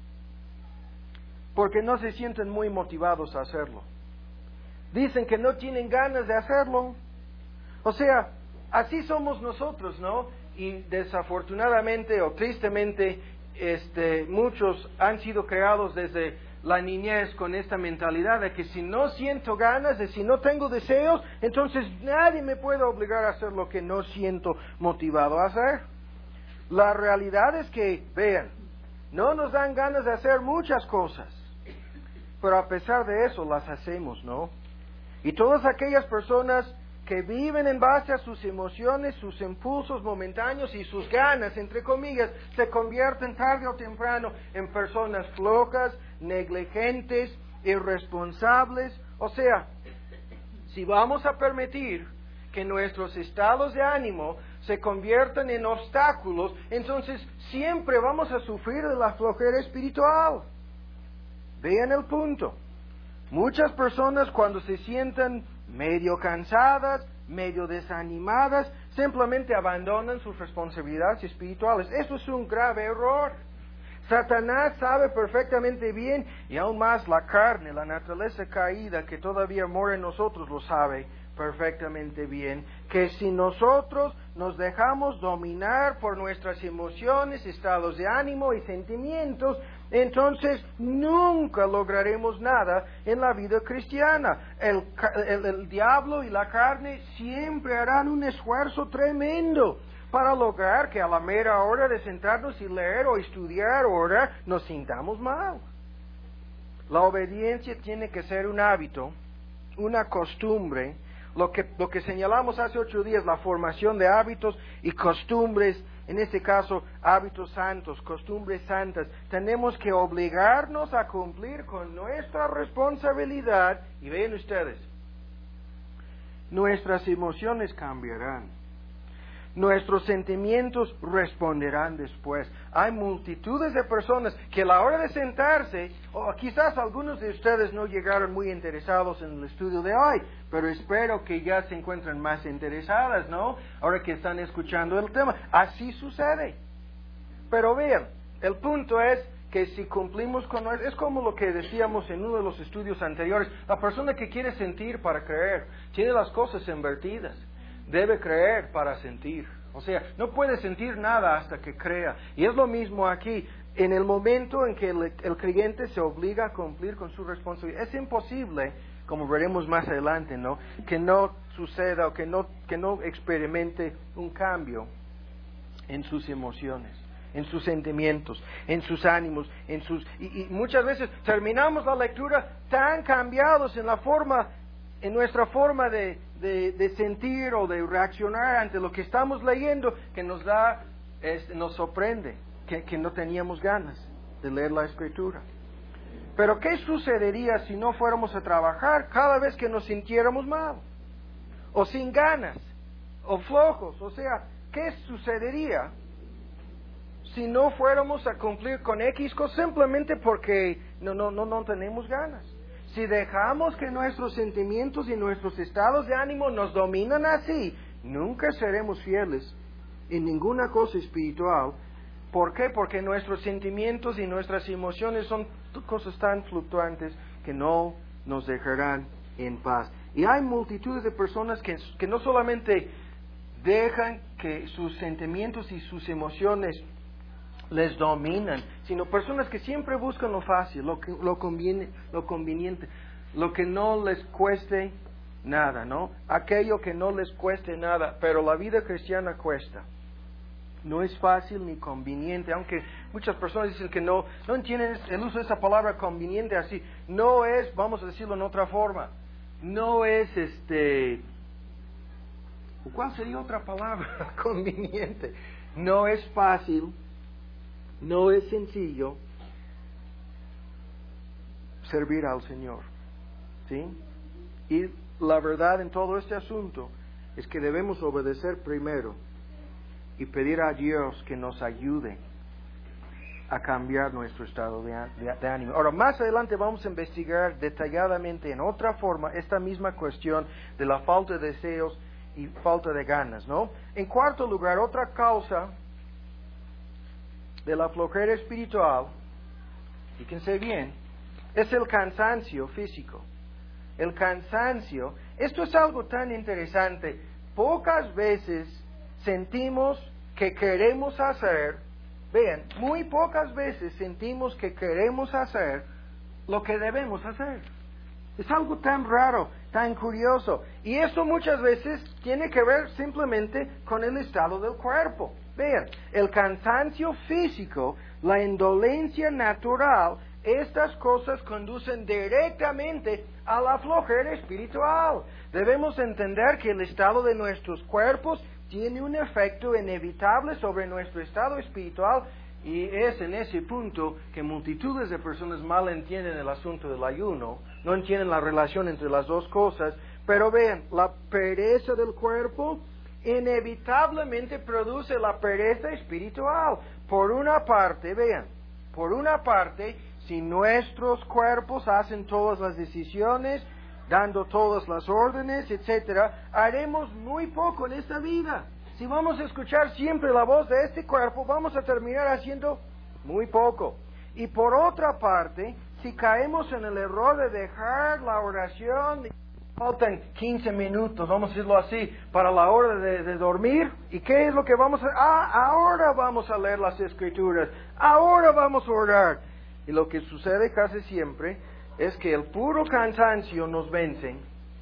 porque no se sienten muy motivados a hacerlo. Dicen que no tienen ganas de hacerlo. O sea, así somos nosotros, ¿no? Y desafortunadamente o tristemente, este, muchos han sido creados desde la niñez con esta mentalidad de que si no siento ganas, de si no tengo deseos, entonces nadie me puede obligar a hacer lo que no siento motivado a hacer. La realidad es que, vean, no nos dan ganas de hacer muchas cosas, pero a pesar de eso las hacemos, ¿no? Y todas aquellas personas que viven en base a sus emociones, sus impulsos momentáneos y sus ganas, entre comillas, se convierten tarde o temprano en personas flojas, negligentes, irresponsables. O sea, si vamos a permitir que nuestros estados de ánimo se conviertan en obstáculos, entonces siempre vamos a sufrir de la flojera espiritual. Vean el punto. Muchas personas cuando se sientan medio cansadas, medio desanimadas, simplemente abandonan sus responsabilidades espirituales. Eso es un grave error. Satanás sabe perfectamente bien, y aún más la carne, la naturaleza caída que todavía mora en nosotros lo sabe perfectamente bien, que si nosotros nos dejamos dominar por nuestras emociones, estados de ánimo y sentimientos, entonces nunca lograremos nada en la vida cristiana. El, el, el diablo y la carne siempre harán un esfuerzo tremendo para lograr que a la mera hora de sentarnos y leer o estudiar o orar nos sintamos mal. La obediencia tiene que ser un hábito, una costumbre. Lo que, lo que señalamos hace ocho días, la formación de hábitos y costumbres, en este caso hábitos santos, costumbres santas, tenemos que obligarnos a cumplir con nuestra responsabilidad. Y vean ustedes, nuestras emociones cambiarán, nuestros sentimientos responderán después. Hay multitudes de personas que a la hora de sentarse, o quizás algunos de ustedes no llegaron muy interesados en el estudio de hoy, pero espero que ya se encuentren más interesadas, ¿no? Ahora que están escuchando el tema. Así sucede. Pero vean, el punto es que si cumplimos con... Es como lo que decíamos en uno de los estudios anteriores. La persona que quiere sentir para creer tiene las cosas invertidas. Debe creer para sentir. O sea, no puede sentir nada hasta que crea. Y es lo mismo aquí. En el momento en que el, el creyente se obliga a cumplir con su responsabilidad, es imposible, como veremos más adelante, ¿no?, que no suceda o que no, que no experimente un cambio en sus emociones, en sus sentimientos, en sus ánimos, en sus... Y, y muchas veces terminamos la lectura tan cambiados en la forma, en nuestra forma de, de, de sentir o de reaccionar ante lo que estamos leyendo, que nos da, es, nos sorprende, que, que no teníamos ganas de leer la Escritura. Pero ¿qué sucedería si no fuéramos a trabajar cada vez que nos sintiéramos mal? O sin ganas, o flojos. O sea, ¿qué sucedería si no fuéramos a cumplir con X cosas simplemente porque no, no, no, no tenemos ganas? Si dejamos que nuestros sentimientos y nuestros estados de ánimo nos dominan así, nunca seremos fieles en ninguna cosa espiritual. ¿Por qué? Porque nuestros sentimientos y nuestras emociones son cosas tan fluctuantes que no nos dejarán en paz. Y hay multitudes de personas que, que no solamente dejan que sus sentimientos y sus emociones les dominan, sino personas que siempre buscan lo fácil, lo, que, lo, conviene, lo conveniente, lo que no les cueste nada, ¿no? Aquello que no les cueste nada, pero la vida cristiana cuesta. No es fácil ni conveniente, aunque muchas personas dicen que no, no entienden el uso de esa palabra conveniente así. No es, vamos a decirlo en otra forma, no es este, ¿cuál sería otra palabra? Conveniente. No es fácil, no es sencillo servir al Señor, ¿sí? Y la verdad en todo este asunto es que debemos obedecer primero y pedir a Dios que nos ayude a cambiar nuestro estado de, de, de ánimo. Ahora, más adelante vamos a investigar detalladamente en otra forma esta misma cuestión de la falta de deseos y falta de ganas, ¿no? En cuarto lugar, otra causa de la flojera espiritual, fíjense bien, es el cansancio físico. El cansancio, esto es algo tan interesante. Pocas veces sentimos que queremos hacer, vean, muy pocas veces sentimos que queremos hacer lo que debemos hacer. Es algo tan raro, tan curioso. Y eso muchas veces tiene que ver simplemente con el estado del cuerpo. Vean, el cansancio físico, la indolencia natural, estas cosas conducen directamente a la flojera espiritual. Debemos entender que el estado de nuestros cuerpos tiene un efecto inevitable sobre nuestro estado espiritual, y es en ese punto que multitudes de personas mal entienden el asunto del ayuno, no entienden la relación entre las dos cosas. Pero vean, la pereza del cuerpo inevitablemente produce la pereza espiritual. Por una parte, vean, por una parte, si nuestros cuerpos hacen todas las decisiones, dando todas las órdenes, etcétera, haremos muy poco en esta vida. Si vamos a escuchar siempre la voz de este cuerpo, vamos a terminar haciendo muy poco. Y por otra parte, si caemos en el error de dejar la oración, faltan quince minutos, vamos a decirlo así, para la hora de, de dormir, ¿y qué es lo que vamos a hacer? Ah, ahora vamos a leer las Escrituras, ahora vamos a orar. Y lo que sucede casi siempre es que el puro cansancio nos vence,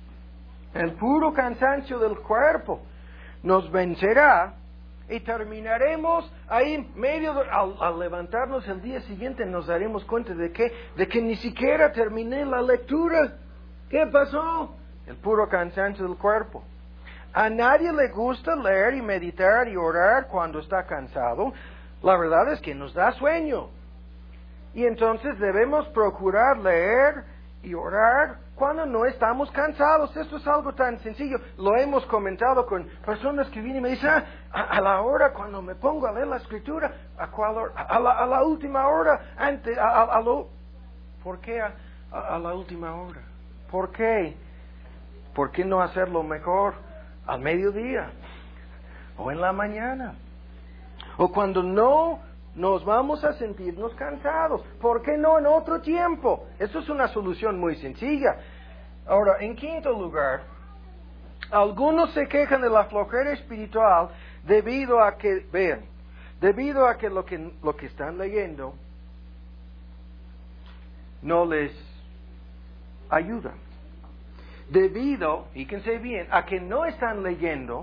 el puro cansancio del cuerpo nos vencerá, y terminaremos ahí medio, de, al, al levantarnos el día siguiente nos daremos cuenta de que, de que ni siquiera terminé la lectura. ¿Qué pasó? El puro cansancio del cuerpo. A nadie le gusta leer y meditar y orar cuando está cansado. La verdad es que nos da sueño. Y entonces debemos procurar leer y orar cuando no estamos cansados. Esto es algo tan sencillo. Lo hemos comentado con personas que vienen y me dicen, ah, a, a la hora cuando me pongo a leer la Escritura, ¿a cuál hora? A, a, la, a la última hora, antes, a, a, a lo... ¿Por qué a, a, a la última hora? ¿Por qué? ¿Por qué no hacerlo mejor al mediodía? O en la mañana. O cuando no nos vamos a sentirnos cansados. ¿Por qué no en otro tiempo? Eso es una solución muy sencilla. Ahora, en quinto lugar, algunos se quejan de la flojera espiritual debido a que, vean, debido a que lo que, lo que están leyendo no les ayuda. Debido, fíjense bien, a que no están leyendo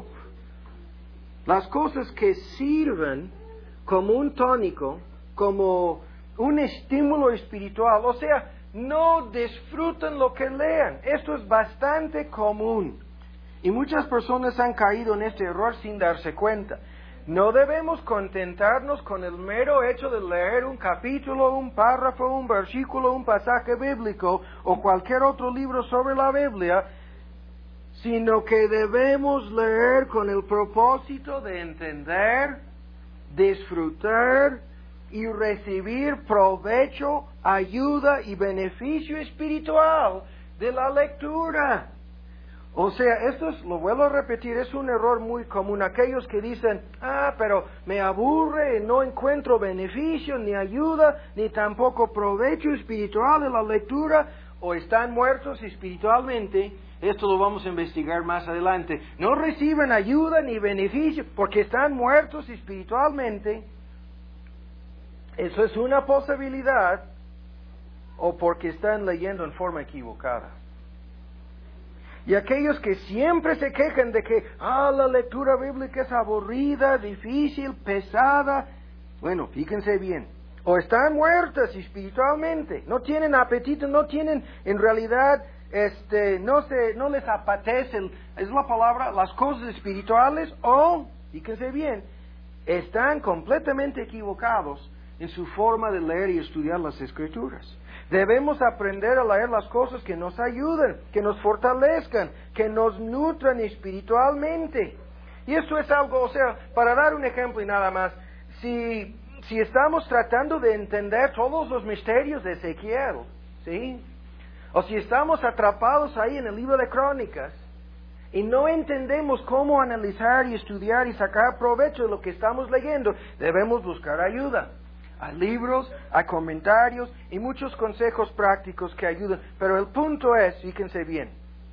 las cosas que sirven como un tónico, como un estímulo espiritual. O sea, no disfrutan lo que lean. Esto es bastante común. Y muchas personas han caído en este error sin darse cuenta. No debemos contentarnos con el mero hecho de leer un capítulo, un párrafo, un versículo, un pasaje bíblico o cualquier otro libro sobre la Biblia, sino que debemos leer con el propósito de entender, disfrutar y recibir provecho, ayuda y beneficio espiritual de la lectura. O sea, esto es, lo vuelvo a repetir, es un error muy común. Aquellos que dicen, ah, pero me aburre, no encuentro beneficio, ni ayuda, ni tampoco provecho espiritual de la lectura, o están muertos espiritualmente. Esto lo vamos a investigar más adelante. No reciben ayuda ni beneficio porque están muertos espiritualmente. Eso es una posibilidad, o porque están leyendo en forma equivocada. Y aquellos que siempre se quejan de que, ah, la lectura bíblica es aburrida, difícil, pesada. Bueno, fíjense bien. O están muertas espiritualmente, no tienen apetito, no tienen, en realidad, este, no se, no les apetece, es la palabra, las cosas espirituales, o, fíjense bien, están completamente equivocados en su forma de leer y estudiar las Escrituras. Debemos aprender a leer las cosas que nos ayuden, que nos fortalezcan, que nos nutran espiritualmente. Y esto es algo, o sea, para dar un ejemplo y nada más, si, si estamos tratando de entender todos los misterios de Ezequiel, ¿sí? O si estamos atrapados ahí en el libro de Crónicas y no entendemos cómo analizar y estudiar y sacar provecho de lo que estamos leyendo, debemos buscar ayuda. Hay libros, hay comentarios y muchos consejos prácticos que ayudan. Pero el punto es, fíjense bien,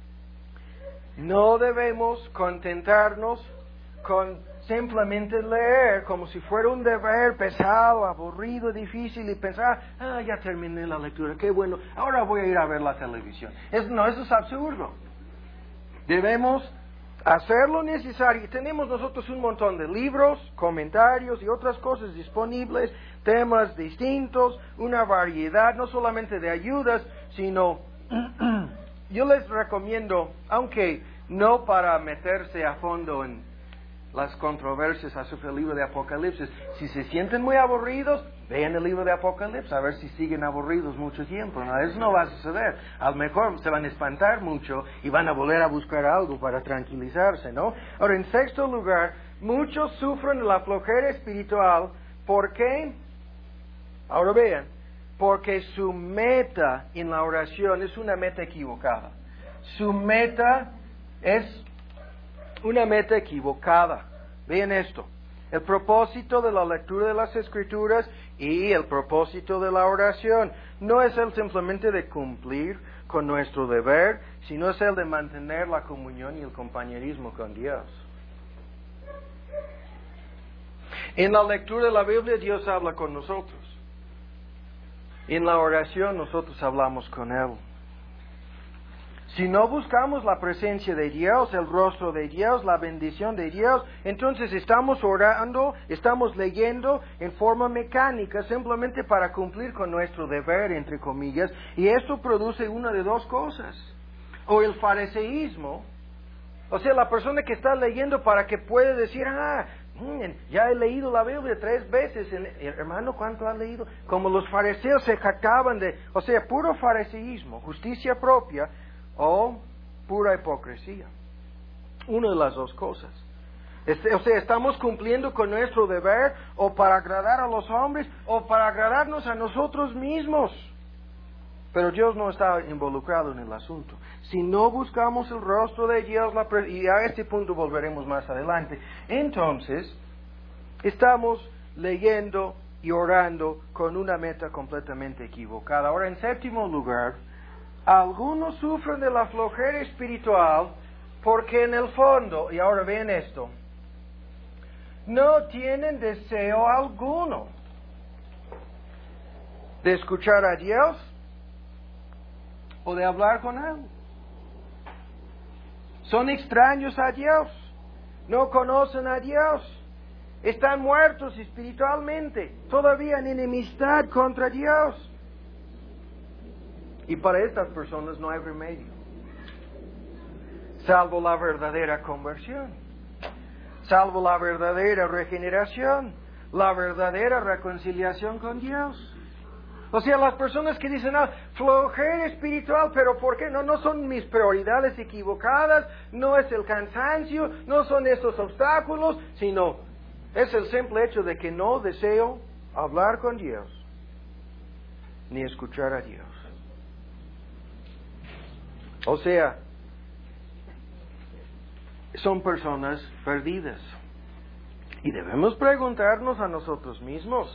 no debemos contentarnos con simplemente leer como si fuera un deber pesado, aburrido, difícil y pensar, ah, ya terminé la lectura, qué bueno, ahora voy a ir a ver la televisión. Es, no, eso es absurdo. Debemos hacer lo necesario. Tenemos nosotros un montón de libros, comentarios y otras cosas disponibles, temas distintos, una variedad, no solamente de ayudas, sino yo les recomiendo, aunque no para meterse a fondo en las controversias acerca del libro de Apocalipsis, si se sienten muy aburridos, vean el libro de Apocalipsis, a ver si siguen aburridos mucho tiempo. No, eso no va a suceder. A lo mejor se van a espantar mucho y van a volver a buscar algo para tranquilizarse, ¿no? Ahora, en sexto lugar, muchos sufren de la flojera espiritual. ¿Por qué? Ahora vean, porque su meta en la oración es una meta equivocada. Su meta es una meta equivocada. Vean esto. El propósito de la lectura de las Escrituras y el propósito de la oración no es el simplemente de cumplir con nuestro deber, sino es el de mantener la comunión y el compañerismo con Dios. En la lectura de la Biblia Dios habla con nosotros. En la oración nosotros hablamos con Él. Si no buscamos la presencia de Dios, el rostro de Dios, la bendición de Dios, entonces estamos orando, estamos leyendo en forma mecánica, simplemente para cumplir con nuestro deber, entre comillas, y esto produce una de dos cosas. O el fariseísmo, o sea, la persona que está leyendo para que pueda decir, ah, ya he leído la Biblia tres veces, hermano, ¿cuánto ha leído? Como los fariseos se jactaban de, o sea, puro fariseísmo, justicia propia, o pura hipocresía. Una de las dos cosas. Este, o sea, estamos cumpliendo con nuestro deber o para agradar a los hombres o para agradarnos a nosotros mismos. Pero Dios no está involucrado en el asunto. Si no buscamos el rostro de Dios, la pre- y a este punto volveremos más adelante, entonces estamos leyendo y orando con una meta completamente equivocada. Ahora, en séptimo lugar, algunos sufren de la flojera espiritual porque en el fondo, y ahora ven esto, no tienen deseo alguno de escuchar a Dios o de hablar con Él. Son extraños a Dios, no conocen a Dios, están muertos espiritualmente, todavía en enemistad contra Dios. Y para estas personas no hay remedio, salvo la verdadera conversión, salvo la verdadera regeneración, la verdadera reconciliación con Dios. O sea, las personas que dicen, ah, flojera espiritual, pero ¿por qué? No, no son mis prioridades equivocadas, no es el cansancio, no son esos obstáculos, sino es el simple hecho de que no deseo hablar con Dios, ni escuchar a Dios. O sea, son personas perdidas. Y debemos preguntarnos a nosotros mismos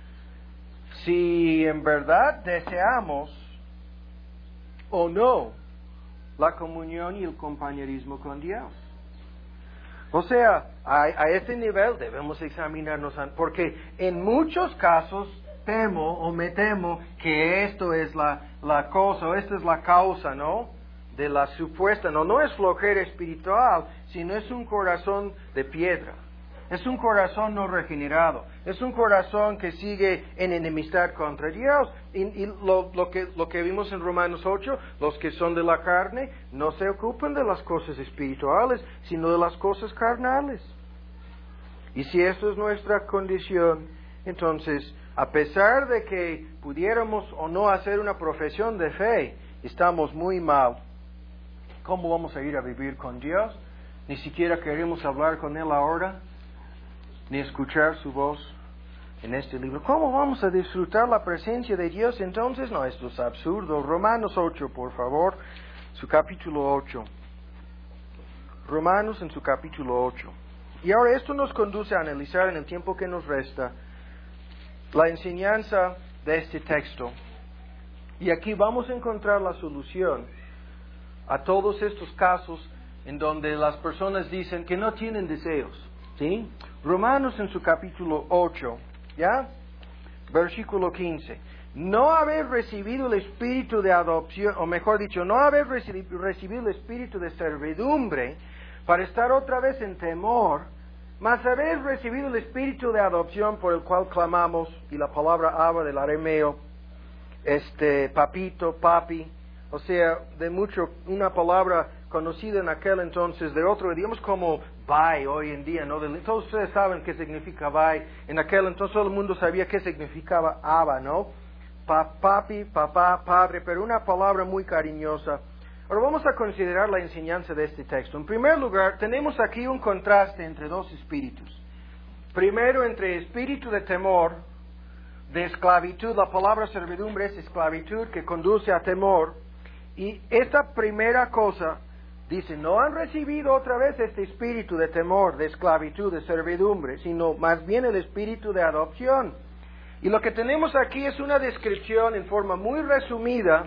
si en verdad deseamos o no la comunión y el compañerismo con Dios. O sea, a, a este nivel debemos examinarnos, porque en muchos casos temo o me temo que esto es la, la cosa, o esta es la causa, ¿no? De la supuesta, no, no es flojera espiritual, sino es un corazón de piedra. Es un corazón no regenerado. Es un corazón que sigue en enemistad contra Dios. Y, y lo, lo, que, lo que vimos en Romanos ocho, los que son de la carne no se ocupan de las cosas espirituales, sino de las cosas carnales. Y si esto es nuestra condición, entonces, a pesar de que pudiéramos o no hacer una profesión de fe, estamos muy mal. ¿Cómo vamos a ir a vivir con Dios? Ni siquiera queremos hablar con Él ahora, ni escuchar su voz en este libro. ¿Cómo vamos a disfrutar la presencia de Dios entonces? No, esto es absurdo. Romanos ocho, por favor, su capítulo ocho. Romanos en su capítulo ocho. Y ahora esto nos conduce a analizar en el tiempo que nos resta la enseñanza de este texto. Y aquí vamos a encontrar la solución a todos estos casos en donde las personas dicen que no tienen deseos, ¿sí? Romanos en su capítulo ocho, ¿ya? Versículo quince. No haber recibido el espíritu de adopción, o mejor dicho, no haber recibido el espíritu de servidumbre para estar otra vez en temor, mas habéis recibido el espíritu de adopción por el cual clamamos, y la palabra Abba del arameo, este, papito, papi, o sea, de mucho, una palabra conocida en aquel entonces, de otro, digamos como bye hoy en día, ¿no? De, todos ustedes saben qué significa bye. En aquel entonces todo el mundo sabía qué significaba Abba, ¿no? Pa, papi, papá, padre, pero una palabra muy cariñosa. Ahora vamos a considerar la enseñanza de este texto. En primer lugar, tenemos aquí un contraste entre dos espíritus. Primero, entre espíritu de temor, de esclavitud, la palabra servidumbre es esclavitud que conduce a temor, y esta primera cosa, dice, no han recibido otra vez este espíritu de temor, de esclavitud, de servidumbre, sino más bien el espíritu de adopción. Y lo que tenemos aquí es una descripción en forma muy resumida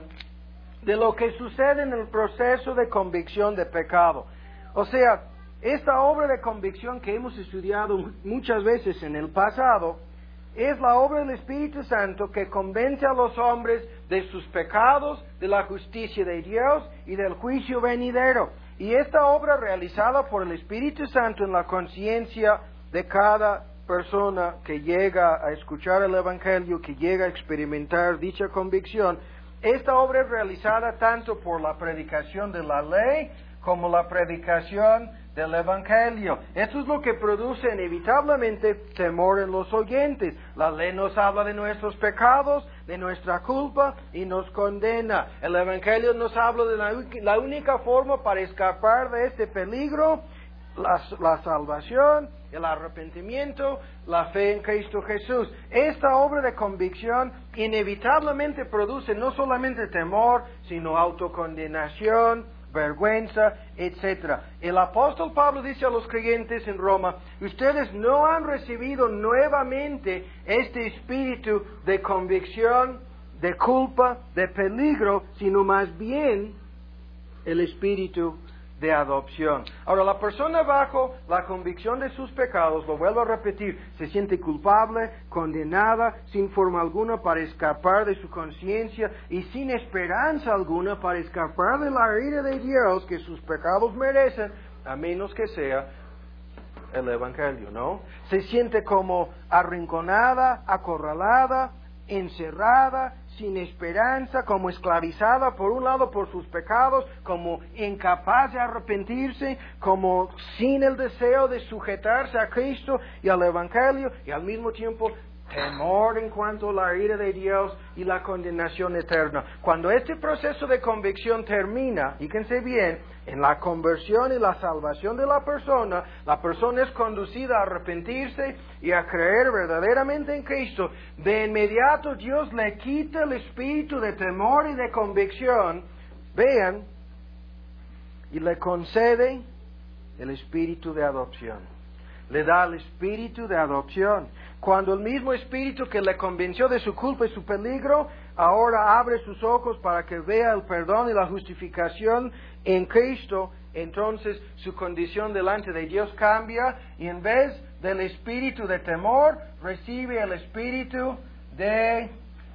de lo que sucede en el proceso de convicción de pecado. O sea, esta obra de convicción que hemos estudiado muchas veces en el pasado, es la obra del Espíritu Santo que convence a los hombres de sus pecados, de la justicia de Dios y del juicio venidero. Y esta obra realizada por el Espíritu Santo en la conciencia de cada persona que llega a escuchar el Evangelio, que llega a experimentar dicha convicción, esta obra es realizada tanto por la predicación de la ley como la predicación del Evangelio. Esto es lo que produce inevitablemente temor en los oyentes. La ley nos habla de nuestros pecados, de nuestra culpa y nos condena. El Evangelio nos habla de la, la única forma para escapar de este peligro, la, la salvación, el arrepentimiento, la fe en Cristo Jesús. Esta obra de convicción inevitablemente produce no solamente temor, sino autocondenación, vergüenza, etcétera. El apóstol Pablo dice a los creyentes en Roma, ustedes no han recibido nuevamente este espíritu de convicción, de culpa, de peligro, sino más bien el espíritu de adopción. Ahora, la persona bajo la convicción de sus pecados, lo vuelvo a repetir, se siente culpable, condenada, sin forma alguna para escapar de su conciencia y sin esperanza alguna para escapar de la ira de Dios que sus pecados merecen, a menos que sea el Evangelio, ¿no? Se siente como arrinconada, acorralada, encerrada, sin esperanza, como esclavizada por un lado por sus pecados, como incapaz de arrepentirse, como sin el deseo de sujetarse a Cristo y al Evangelio, y al mismo tiempo temor en cuanto a la ira de Dios y la condenación eterna. Cuando este proceso de convicción termina, fíjense bien, en la conversión y la salvación de la persona, la persona es conducida a arrepentirse y a creer verdaderamente en Cristo. De inmediato Dios le quita el espíritu de temor y de convicción, vean, y le concede el espíritu de adopción. Le da el espíritu de adopción. Cuando el mismo espíritu que le convenció de su culpa y su peligro, ahora abre sus ojos para que vea el perdón y la justificación en Cristo, entonces su condición delante de Dios cambia y en vez del espíritu de temor, recibe el espíritu de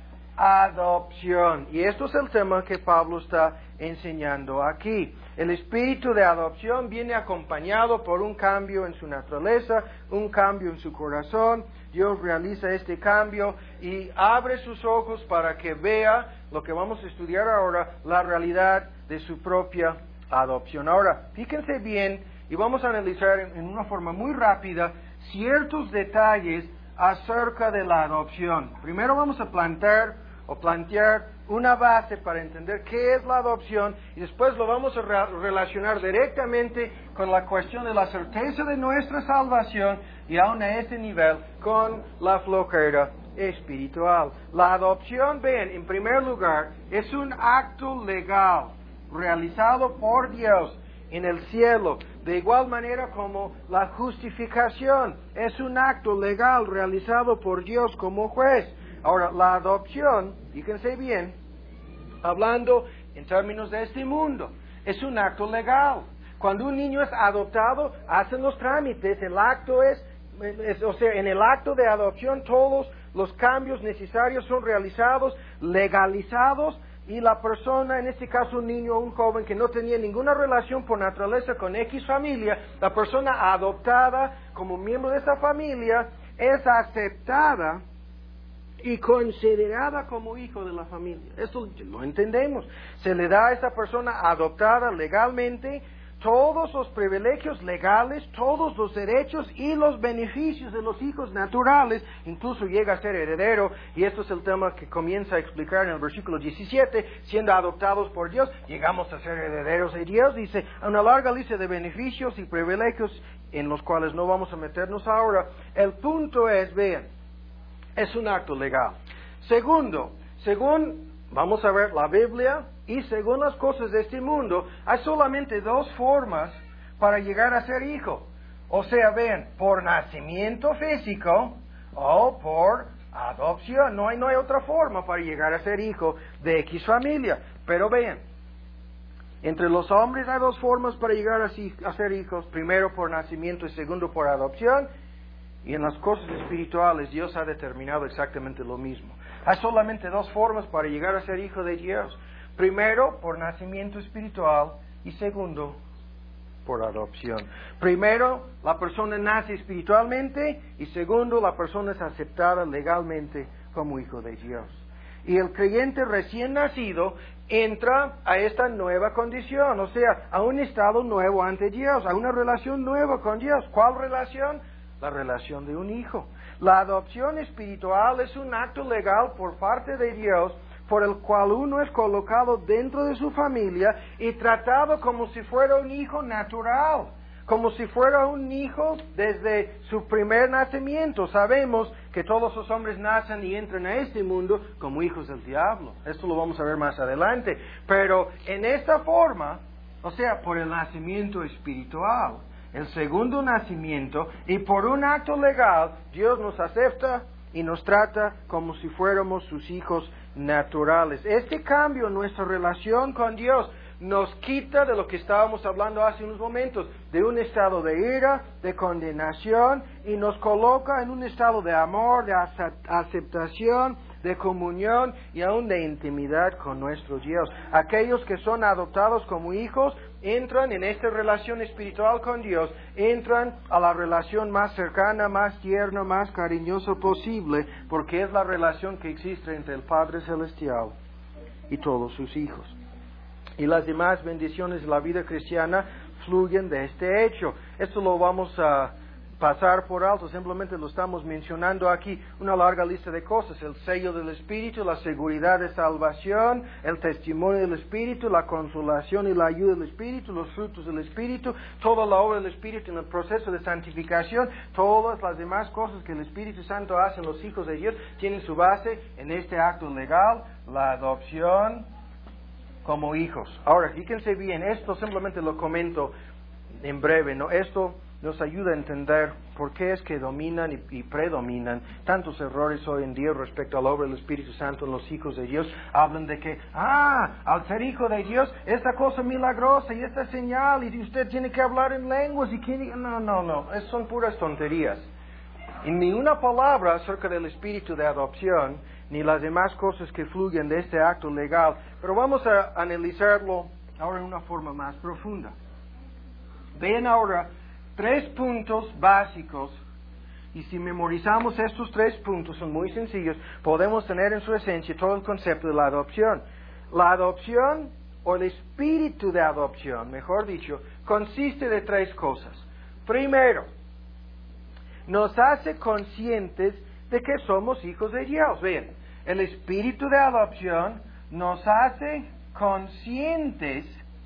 adopción. Y esto es el tema que Pablo está enseñando aquí. El espíritu de adopción viene acompañado por un cambio en su naturaleza, un cambio en su corazón. Dios realiza este cambio y abre sus ojos para que vea lo que vamos a estudiar ahora, la realidad de su propia adopción. Ahora, fíjense bien y vamos a analizar en, en una forma muy rápida ciertos detalles acerca de la adopción. Primero vamos a plantear o plantear una base para entender qué es la adopción y después lo vamos a re- relacionar directamente con la cuestión de la certeza de nuestra salvación y aún a este nivel con la flojera espiritual. La adopción, ven, en primer lugar, es un acto legal realizado por Dios en el cielo, de igual manera como la justificación es un acto legal realizado por Dios como juez. Ahora, la adopción, fíjense bien, hablando en términos de este mundo, es un acto legal. Cuando un niño es adoptado, hacen los trámites, el acto es, es, o sea, en el acto de adopción todos los cambios necesarios son realizados, legalizados, y la persona, en este caso un niño o un joven que no tenía ninguna relación por naturaleza con X familia, la persona adoptada como miembro de esa familia es aceptada y considerada como hijo de la familia. Esto lo entendemos. Se le da a esa persona adoptada legalmente todos los privilegios legales, todos los derechos y los beneficios de los hijos naturales, incluso llega a ser heredero, y esto es el tema que comienza a explicar en el versículo diecisiete, siendo adoptados por Dios, llegamos a ser herederos de Dios, dice, una larga lista de beneficios y privilegios en los cuales no vamos a meternos ahora. El punto es, vean, es un acto legal. Segundo, según, vamos a ver la Biblia, y según las cosas de este mundo, hay solamente dos formas para llegar a ser hijo. O sea, vean, por nacimiento físico o por adopción. No hay, no hay otra forma para llegar a ser hijo de X familia. Pero vean, entre los hombres hay dos formas para llegar a, a ser hijos. Primero por nacimiento y segundo por adopción. Y en las cosas espirituales Dios ha determinado exactamente lo mismo. Hay solamente dos formas para llegar a ser hijo de Dios. Primero, por nacimiento espiritual, y segundo, por adopción. Primero, la persona nace espiritualmente, y segundo, la persona es aceptada legalmente como hijo de Dios. Y el creyente recién nacido entra a esta nueva condición, o sea, a un estado nuevo ante Dios, a una relación nueva con Dios. ¿Cuál relación? La relación de un hijo. La adopción espiritual es un acto legal por parte de Dios, por el cual uno es colocado dentro de su familia y tratado como si fuera un hijo natural, como si fuera un hijo desde su primer nacimiento. Sabemos que todos los hombres nacen y entran a este mundo como hijos del diablo. Esto lo vamos a ver más adelante. Pero en esta forma, o sea, por el nacimiento espiritual, el segundo nacimiento, y por un acto legal, Dios nos acepta y nos trata como si fuéramos sus hijos naturales. Este cambio en nuestra relación con Dios nos quita de lo que estábamos hablando hace unos momentos, de un estado de ira, de condenación, y nos coloca en un estado de amor, de aceptación, de comunión y aún de intimidad con nuestro Dios. Aquellos que son adoptados como hijos entran en esta relación espiritual con Dios, entran a la relación más cercana, más tierna, más cariñosa posible, porque es la relación que existe entre el Padre Celestial y todos sus hijos. Y las demás bendiciones de la vida cristiana fluyen de este hecho. Esto lo vamos a pasar por alto, simplemente lo estamos mencionando aquí, una larga lista de cosas: el sello del Espíritu, la seguridad de salvación, el testimonio del Espíritu, la consolación y la ayuda del Espíritu, los frutos del Espíritu, toda la obra del Espíritu en el proceso de santificación, todas las demás cosas que el Espíritu Santo hace en los hijos de Dios tienen su base en este acto legal, la adopción como hijos. Ahora, fíjense bien, esto simplemente lo comento en breve, ¿no? Esto nos ayuda a entender por qué es que dominan y, y predominan tantos errores hoy en día respecto a la obra del Espíritu Santo en los hijos de Dios. Hablan de que, ah, al ser hijo de Dios, esta cosa milagrosa y esta señal, y usted tiene que hablar en lenguas, y que... No, no, no, es, son puras tonterías. Y ni una palabra acerca del espíritu de adopción, ni las demás cosas que fluyen de este acto legal. Pero vamos a analizarlo ahora en una forma más profunda. Vean ahora tres puntos básicos, y si memorizamos estos tres puntos, son muy sencillos, podemos tener en su esencia todo el concepto de la adopción. La adopción, o el espíritu de adopción, mejor dicho, consiste de tres cosas. Primero, nos hace conscientes de que somos hijos de Dios. Vean, el espíritu de adopción nos hace conscientes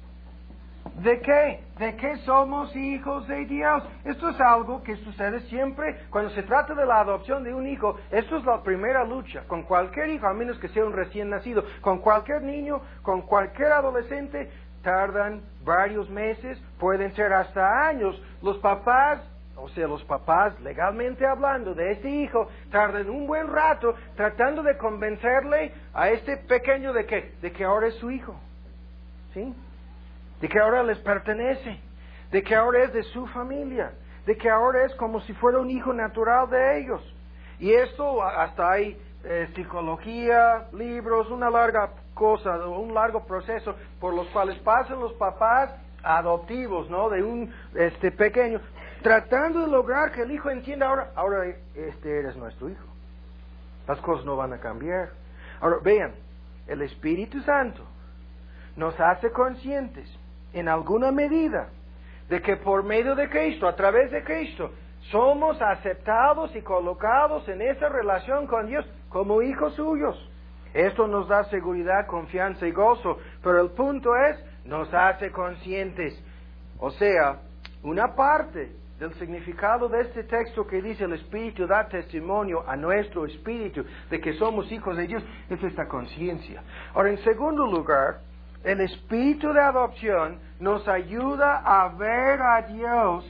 ¿de qué? De que somos hijos de Dios. Esto es algo que sucede siempre cuando se trata de la adopción de un hijo. Esto es la primera lucha con cualquier hijo, a menos que sea un recién nacido. Con cualquier niño, con cualquier adolescente, tardan varios meses, pueden ser hasta años. Los papás, o sea, los papás, legalmente hablando, de este hijo, tardan un buen rato tratando de convencerle a este pequeño de que, de que ahora es su hijo. ¿Sí? De que ahora les pertenece, de que ahora es de su familia, de que ahora es como si fuera un hijo natural de ellos. Y esto, hasta hay eh, psicología, libros, una larga cosa, un largo proceso por los cuales pasan los papás adoptivos, ¿no? De un este pequeño, tratando de lograr que el hijo entienda ahora, ahora este eres nuestro hijo. Las cosas no van a cambiar. Ahora, vean, el Espíritu Santo nos hace conscientes, en alguna medida, de que por medio de Cristo, a través de Cristo, somos aceptados y colocados en esa relación con Dios como hijos suyos. Esto nos da seguridad, confianza y gozo, pero el punto es, nos hace conscientes. O sea, una parte del significado de este texto que dice el Espíritu da testimonio a nuestro espíritu de que somos hijos de Dios, es esta conciencia. Ahora, en segundo lugar, el Espíritu de adopción nos ayuda a ver a Dios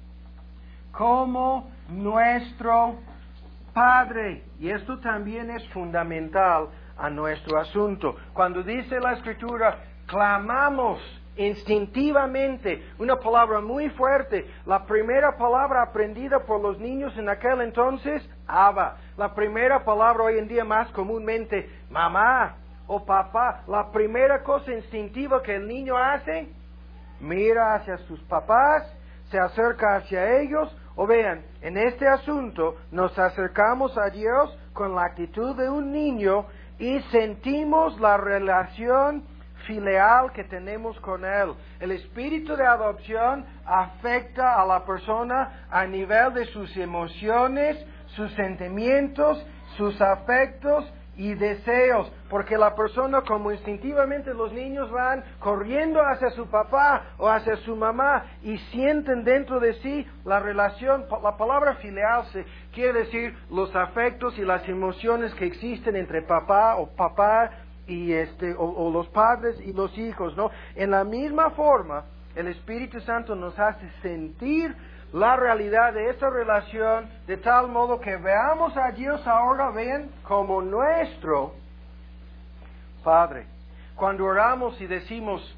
como nuestro Padre. Y esto también es fundamental a nuestro asunto. Cuando dice la Escritura, clamamos instintivamente, una palabra muy fuerte, la primera palabra aprendida por los niños en aquel entonces, Abba. La primera palabra hoy en día más comúnmente, mamá o papá. La primera cosa instintiva que el niño hace, mira hacia sus papás, se acerca hacia ellos. O vean, en este asunto nos acercamos a Dios con la actitud de un niño y sentimos la relación filial que tenemos con Él. El espíritu de adopción afecta a la persona a nivel de sus emociones, sus sentimientos, sus afectos y deseos, porque la persona, como instintivamente los niños van corriendo hacia su papá o hacia su mamá y sienten dentro de sí la relación, la palabra filial se quiere decir los afectos y las emociones que existen entre papá o papá y este o, o los padres y los hijos, ¿no? En la misma forma, el Espíritu Santo nos hace sentir la realidad de esa relación de tal modo que veamos a Dios ahora, ven, como nuestro Padre. Cuando oramos y decimos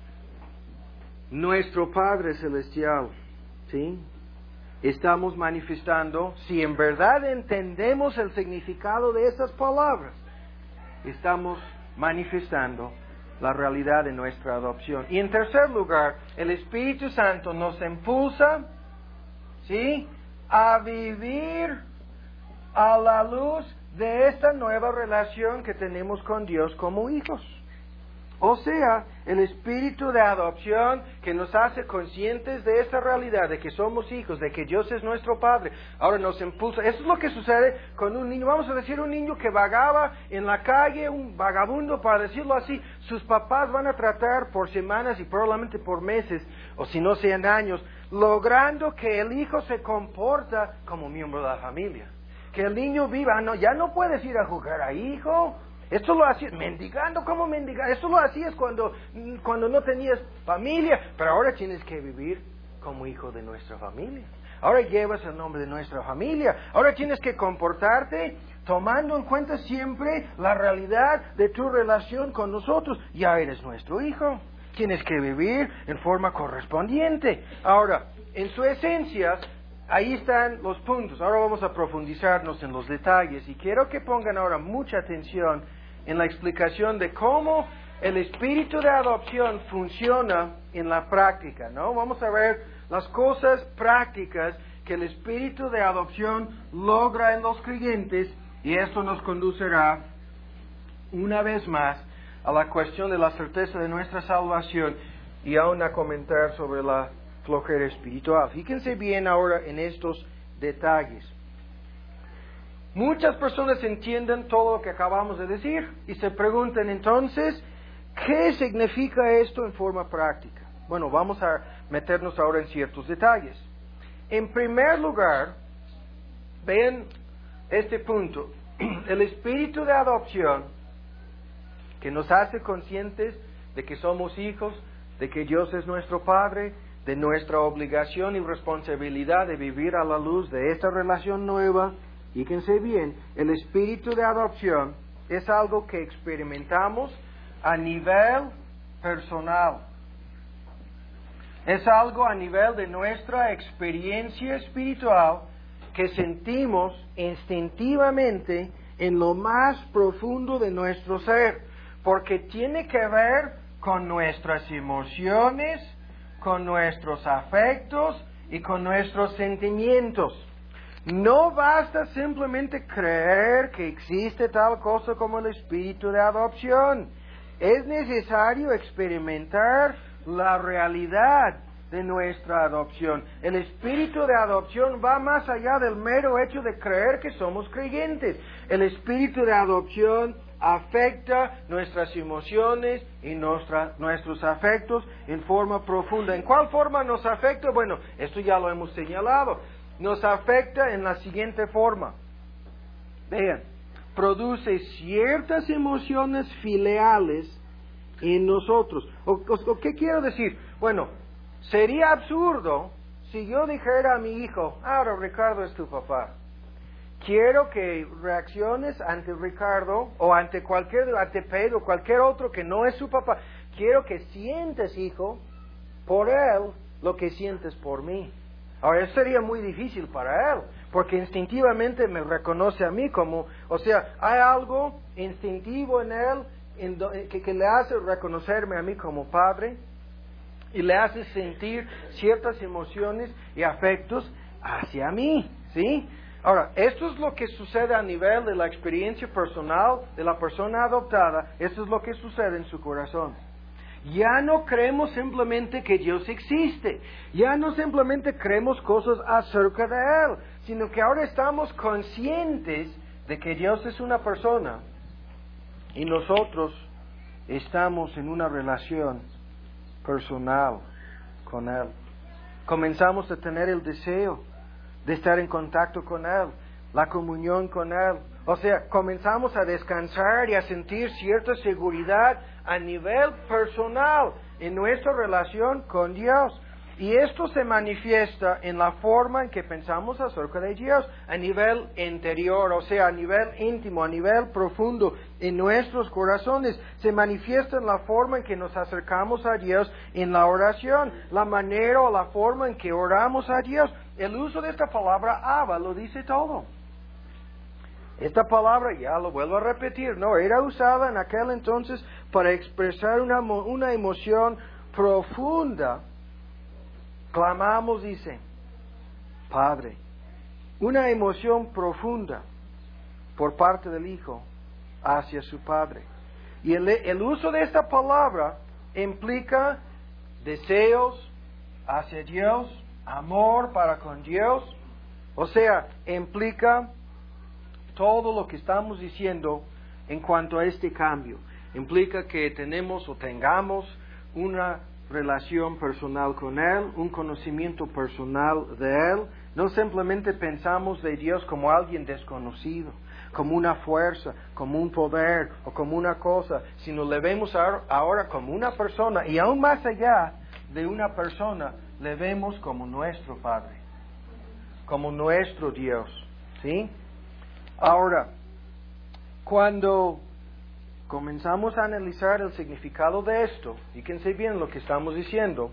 nuestro Padre Celestial, ¿sí? Estamos manifestando, si en verdad entendemos el significado de esas palabras, estamos manifestando la realidad de nuestra adopción. Y en tercer lugar, el Espíritu Santo nos impulsa, ¿sí?, a vivir a la luz de esta nueva relación que tenemos con Dios como hijos. O sea, el espíritu de adopción que nos hace conscientes de esta realidad, de que somos hijos, de que Dios es nuestro Padre, ahora nos impulsa. Eso es lo que sucede con un niño, vamos a decir un niño que vagaba en la calle, un vagabundo, para decirlo así. Sus papás van a tratar por semanas y probablemente por meses, o si no sean años, logrando que el hijo se comporta como miembro de la familia. Que el niño viva, no, ya no puedes ir a jugar ahí, hijo. Esto lo hacías mendigando, ¿cómo mendigar? Esto lo hacías cuando, cuando no tenías familia, pero ahora tienes que vivir como hijo de nuestra familia. Ahora llevas el nombre de nuestra familia. Ahora tienes que comportarte tomando en cuenta siempre la realidad de tu relación con nosotros. Ya eres nuestro hijo. Tienes que vivir en forma correspondiente. Ahora, en su esencia, ahí están los puntos. Ahora vamos a profundizarnos en los detalles y quiero que pongan ahora mucha atención en la explicación de cómo el espíritu de adopción funciona en la práctica, ¿no? Vamos a ver las cosas prácticas que el espíritu de adopción logra en los creyentes y esto nos conducirá una vez más a la cuestión de la certeza de nuestra salvación y aún a comentar sobre la flojera espiritual. Fíjense bien ahora en estos detalles. Muchas personas entienden todo lo que acabamos de decir y se preguntan entonces, ¿qué significa esto en forma práctica? Bueno, vamos a meternos ahora en ciertos detalles. En primer lugar, vean este punto. El espíritu de adopción que nos hace conscientes de que somos hijos, de que Dios es nuestro Padre, de nuestra obligación y responsabilidad de vivir a la luz de esta relación nueva. Fíjense bien, el espíritu de adopción es algo que experimentamos a nivel personal. Es algo a nivel de nuestra experiencia espiritual que sentimos instintivamente en lo más profundo de nuestro ser. porque tiene que ver con nuestras emociones, con nuestros afectos y con nuestros sentimientos. No basta simplemente creer que existe tal cosa como el espíritu de adopción. Es necesario experimentar la realidad de nuestra adopción. El espíritu de adopción va más allá del mero hecho de creer que somos creyentes. El espíritu de adopción afecta nuestras emociones y nuestra, nuestros afectos en forma profunda. ¿En cuál forma nos afecta? Bueno, esto ya lo hemos señalado. Nos afecta en la siguiente forma. Vean, produce ciertas emociones filiales en nosotros. ¿O, o, o qué quiero decir? Bueno, sería absurdo si yo dijera a mi hijo, ahora Ricardo es tu papá. Quiero que reacciones ante Ricardo o ante cualquier, ante Pedro, cualquier otro que no es su papá. Quiero que sientes, hijo, por él lo que sientes por mí. Ahora, eso sería muy difícil para él, porque instintivamente me reconoce a mí como, o sea, hay algo instintivo en él en do, que, que le hace reconocerme a mí como padre y le hace sentir ciertas emociones y afectos hacia mí, ¿sí? Ahora, esto es lo que sucede a nivel de la experiencia personal de la persona adoptada, esto es lo que sucede en su corazón. Ya no creemos simplemente que Dios existe, ya no simplemente creemos cosas acerca de Él, sino que ahora estamos conscientes de que Dios es una persona y nosotros estamos en una relación personal con Él. Comenzamos a tener el deseo de estar en contacto con Él, la comunión con Él. O sea, comenzamos a descansar y a sentir cierta seguridad a nivel personal en nuestra relación con Dios. Y esto se manifiesta en la forma en que pensamos acerca de Dios, a nivel interior, o sea, a nivel íntimo, a nivel profundo, en nuestros corazones. Se manifiesta en la forma en que nos acercamos a Dios en la oración, la manera o la forma en que oramos a Dios. El uso de esta palabra Abba lo dice todo. Esta palabra, ya lo vuelvo a repetir, no era usada en aquel entonces para expresar una, una emoción profunda. Clamamos, dice, Padre, una emoción profunda por parte del Hijo hacia su Padre. Y el, el uso de esta palabra implica deseos hacia Dios, amor para con Dios, o sea, implica todo lo que estamos diciendo en cuanto a este cambio. Implica que tenemos o tengamos una relación personal con Él, un conocimiento personal de Él. No simplemente pensamos de Dios como alguien desconocido, como una fuerza, como un poder o como una cosa, sino le vemos ahora como una persona y aún más allá de una persona, le vemos como nuestro Padre, como nuestro Dios, ¿sí? Ahora, cuando comenzamos a analizar el significado de esto, fíjense bien lo que estamos diciendo,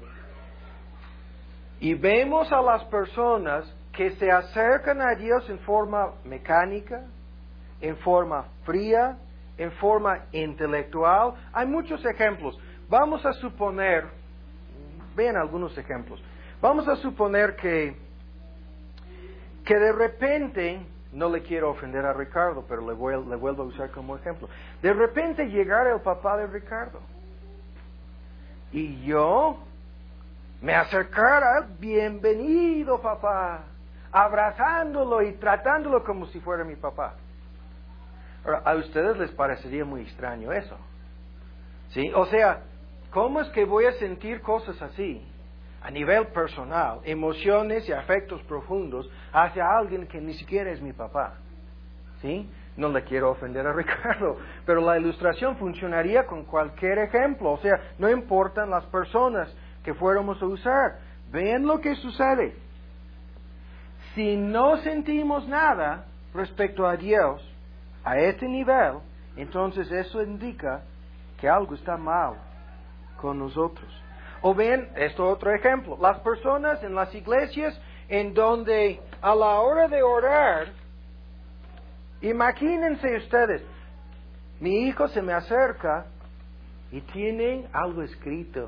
y vemos a las personas que se acercan a Dios en forma mecánica, en forma fría, en forma intelectual. Hay muchos ejemplos. Vamos a suponer, vean algunos ejemplos, vamos a suponer que, que de repente, no le quiero ofender a Ricardo, pero le, voy, le vuelvo a usar como ejemplo. De repente llegara el papá de Ricardo y yo me acercara, bienvenido papá, abrazándolo y tratándolo como si fuera mi papá. Ahora, a ustedes les parecería muy extraño eso, ¿sí? O sea, ¿cómo es que voy a sentir cosas así? A nivel personal, emociones y afectos profundos hacia alguien que ni siquiera es mi papá, ¿sí? No le quiero ofender a Ricardo, pero la ilustración funcionaría con cualquier ejemplo, o sea, no importan las personas que fuéramos a usar. Vean lo que sucede. Si no sentimos nada respecto a Dios a este nivel, entonces eso indica que algo está mal con nosotros. O ven, esto otro ejemplo, las personas en las iglesias en donde a la hora de orar, imagínense ustedes, mi hijo se me acerca y tienen algo escrito,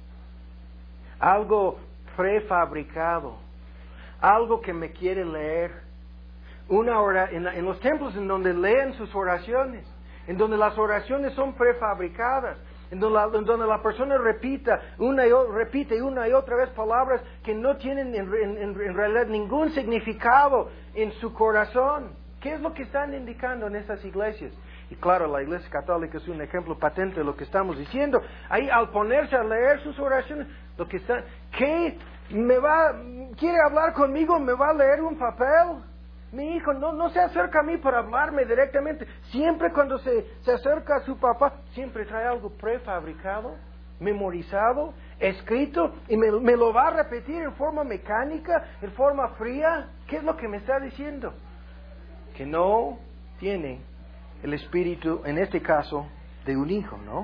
algo prefabricado, algo que me quiere leer. Una hora en, la, en los templos en donde leen sus oraciones, en donde las oraciones son prefabricadas, en donde la, en donde la persona repita una y, repite una y otra vez palabras que no tienen en, en, en realidad ningún significado en su corazón. ¿Qué es lo que están indicando en esas iglesias? Y claro, la Iglesia Católica es un ejemplo patente de lo que estamos diciendo. Ahí al ponerse a leer sus oraciones, lo que está, ¿qué? ¿Me va, quiere hablar conmigo? ¿Me va a leer un papel? Mi hijo no, no se acerca a mí para hablarme directamente. Siempre cuando se, se acerca a su papá, siempre trae algo prefabricado, memorizado, escrito, y me, me lo va a repetir en forma mecánica, en forma fría. ¿Qué es lo que me está diciendo? Que no tiene el espíritu, en este caso, de un hijo, ¿no?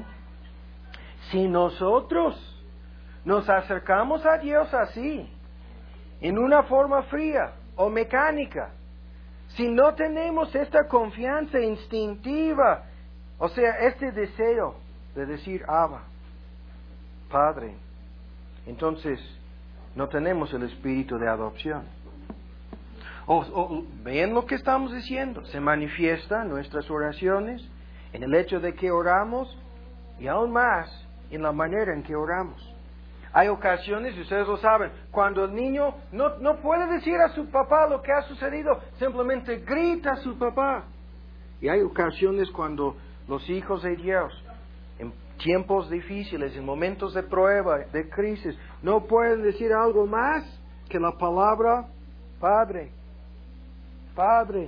Si nosotros nos acercamos a Dios así, en una forma fría o mecánica, si no tenemos esta confianza instintiva, o sea, este deseo de decir Abba, Padre, entonces no tenemos el espíritu de adopción. O, o, ¿ven lo que estamos diciendo? Se manifiesta en nuestras oraciones, en el hecho de que oramos y aún más en la manera en que oramos. Hay ocasiones, y ustedes lo saben, cuando el niño no, no puede decir a su papá lo que ha sucedido, simplemente grita a su papá. Y hay ocasiones cuando los hijos de Dios, en tiempos difíciles, en momentos de prueba, de crisis, no pueden decir algo más que la palabra Padre. Padre.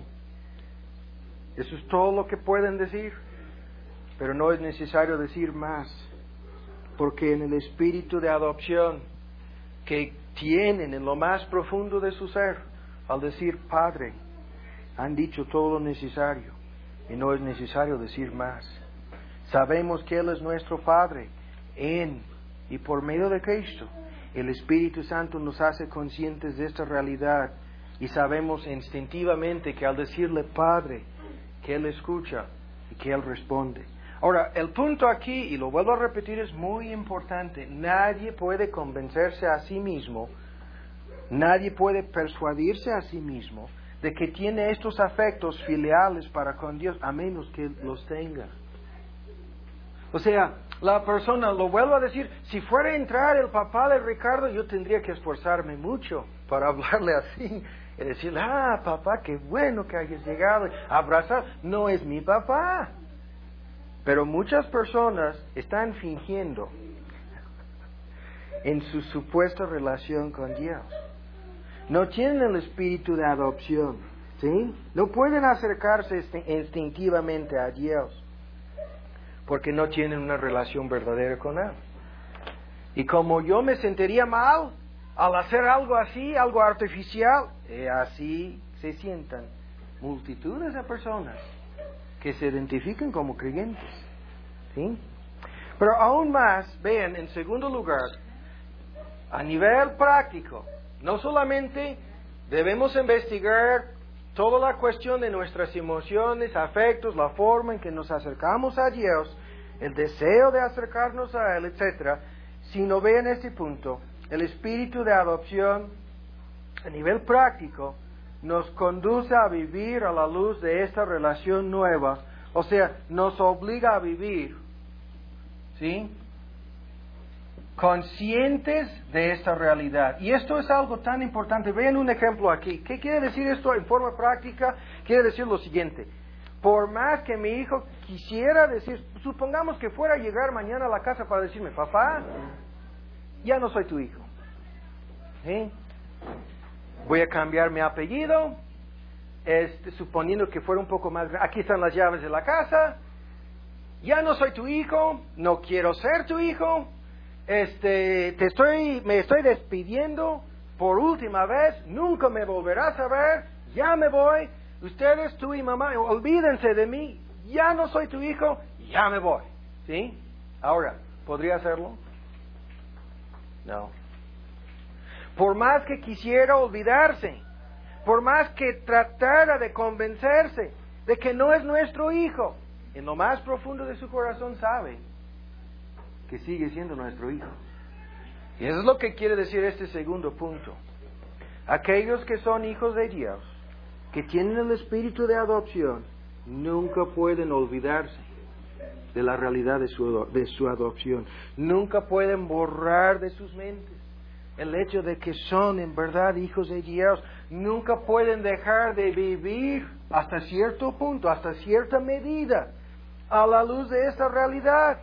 Eso es todo lo que pueden decir. Pero no es necesario decir más. Porque en el espíritu de adopción que tienen en lo más profundo de su ser, al decir Padre, han dicho todo lo necesario. Y no es necesario decir más. Sabemos que Él es nuestro Padre en y por medio de Cristo. El Espíritu Santo nos hace conscientes de esta realidad. Y sabemos instintivamente que al decirle Padre, que Él escucha y que Él responde. Ahora, el punto aquí, y lo vuelvo a repetir, es muy importante. Nadie puede convencerse a sí mismo, nadie puede persuadirse a sí mismo de que tiene estos afectos filiales para con Dios, a menos que los tenga. O sea, la persona, lo vuelvo a decir, si fuera a entrar el papá de Ricardo, yo tendría que esforzarme mucho para hablarle así. Y decirle, ah, papá, qué bueno que hayas llegado. Abrazar, no es mi papá. Pero muchas personas están fingiendo en su supuesta relación con Dios. No tienen el espíritu de adopción, ¿sí? No pueden acercarse instintivamente a Dios porque no tienen una relación verdadera con Él. Y como yo me sentiría mal al hacer algo así, algo artificial, eh, así se sientan multitudes de personas que se identifican como creyentes, ¿sí? Pero aún más, vean, en segundo lugar, a nivel práctico, no solamente debemos investigar toda la cuestión de nuestras emociones, afectos, la forma en que nos acercamos a Dios, el deseo de acercarnos a Él, etcétera, sino vean este punto, el espíritu de adopción, a nivel práctico, nos conduce a vivir a la luz de esta relación nueva, o sea, nos obliga a vivir, ¿sí?, conscientes de esta realidad. Y esto es algo tan importante. Vean un ejemplo aquí. ¿Qué quiere decir esto en forma práctica? Quiere decir lo siguiente. Por más que mi hijo quisiera decir, supongamos que fuera a llegar mañana a la casa para decirme, papá, ya no soy tu hijo. ¿Sí? Voy a cambiar mi apellido, este, suponiendo que fuera un poco más grande. Aquí están las llaves de la casa. Ya no soy tu hijo, no quiero ser tu hijo. Este, te estoy, me estoy despidiendo por última vez, nunca me volverás a ver, ya me voy, ustedes, tú y mamá, olvídense de mí, ya no soy tu hijo, ya me voy, ¿sí? Ahora, ¿podría hacerlo? No. Por más que quisiera olvidarse, por más que tratara de convencerse de que no es nuestro hijo, en lo más profundo de su corazón sabe que sigue siendo nuestro hijo. Y eso es lo que quiere decir este segundo punto. Aquellos que son hijos de Dios, que tienen el espíritu de adopción, nunca pueden olvidarse de la realidad de su, de su adopción. Nunca pueden borrar de sus mentes el hecho de que son en verdad hijos de Dios. Nunca pueden dejar de vivir hasta cierto punto, hasta cierta medida, a la luz de esta realidad.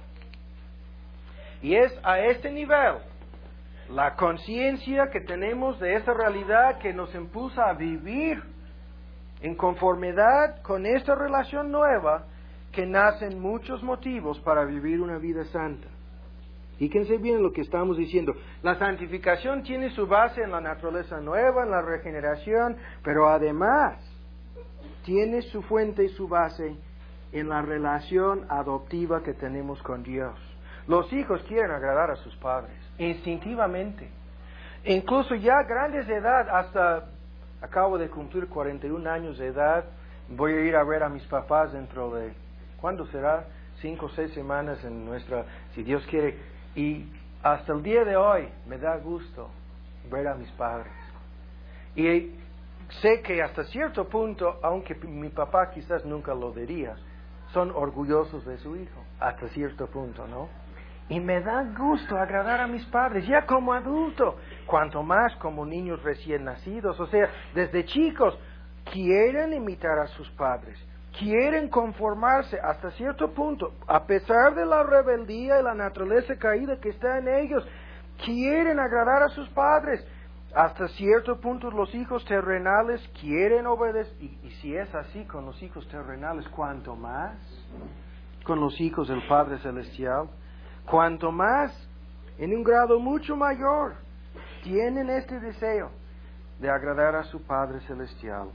Y es a este nivel, la conciencia que tenemos de esta realidad que nos impulsa a vivir en conformidad con esta relación nueva, que nacen muchos motivos para vivir una vida santa. Fíjense bien lo que estamos diciendo. La santificación tiene su base en la naturaleza nueva, en la regeneración, pero además tiene su fuente y su base en la relación adoptiva que tenemos con Dios. Los hijos quieren agradar a sus padres, instintivamente. Incluso ya grandes de edad, hasta acabo de cumplir cuarenta y un años de edad, voy a ir a ver a mis papás dentro de, ¿cuándo será? Cinco o seis semanas en nuestra, si Dios quiere. Y hasta el día de hoy me da gusto ver a mis padres. Y sé que hasta cierto punto, aunque mi papá quizás nunca lo diría, son orgullosos de su hijo, hasta cierto punto, ¿no? Y me da gusto agradar a mis padres, ya como adulto, cuanto más como niños recién nacidos. O sea, desde chicos quieren imitar a sus padres, quieren conformarse hasta cierto punto, a pesar de la rebeldía y la naturaleza caída que está en ellos, quieren agradar a sus padres. Hasta cierto punto los hijos terrenales quieren obedecer, y, y si es así con los hijos terrenales, ¿cuánto más con los hijos del Padre Celestial? Cuanto más, en un grado mucho mayor, tienen este deseo de agradar a su Padre Celestial.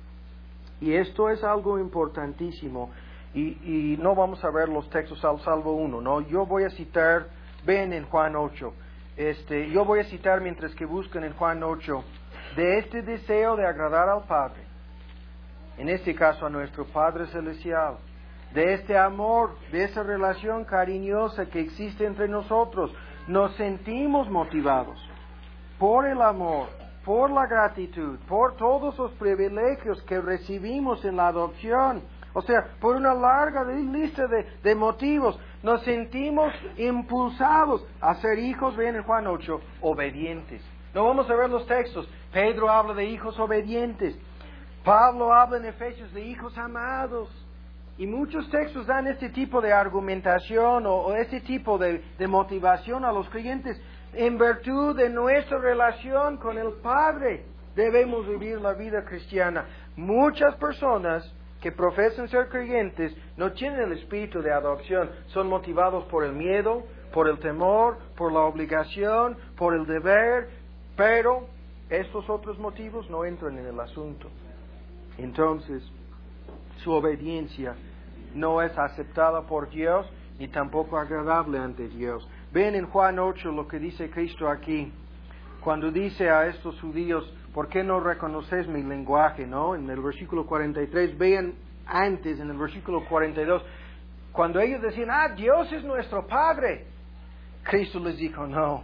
Y esto es algo importantísimo, y, y no vamos a ver los textos al salvo uno, ¿no? Yo voy a citar, ven en Juan ocho, este, yo voy a citar mientras que buscan en Juan ocho, de este deseo de agradar al Padre, en este caso a nuestro Padre Celestial, de este amor, de esa relación cariñosa que existe entre nosotros. Nos sentimos motivados por el amor, por la gratitud, por todos los privilegios que recibimos en la adopción. O sea, por una larga lista de, de motivos, nos sentimos impulsados a ser hijos, ven en Juan ocho, obedientes. No vamos a ver los textos. Pedro habla de hijos obedientes. Pablo habla en Efesios de hijos amados. Y muchos textos dan este tipo de argumentación o, o este tipo de, de motivación a los creyentes. En virtud de nuestra relación con el Padre, debemos vivir la vida cristiana. Muchas personas que profesan ser creyentes no tienen el espíritu de adopción. Son motivados por el miedo, por el temor, por la obligación, por el deber. Pero estos otros motivos no entran en el asunto. Entonces, su obediencia no es aceptada por Dios ni tampoco agradable ante Dios. Ven en Juan ocho lo que dice Cristo aquí, cuando dice a estos judíos, ¿por qué no reconoces mi lenguaje? ¿No? En el versículo cuarenta y tres, vean antes en el versículo cuarenta y dos, cuando ellos decían, ah, Dios es nuestro Padre, Cristo les dijo, no,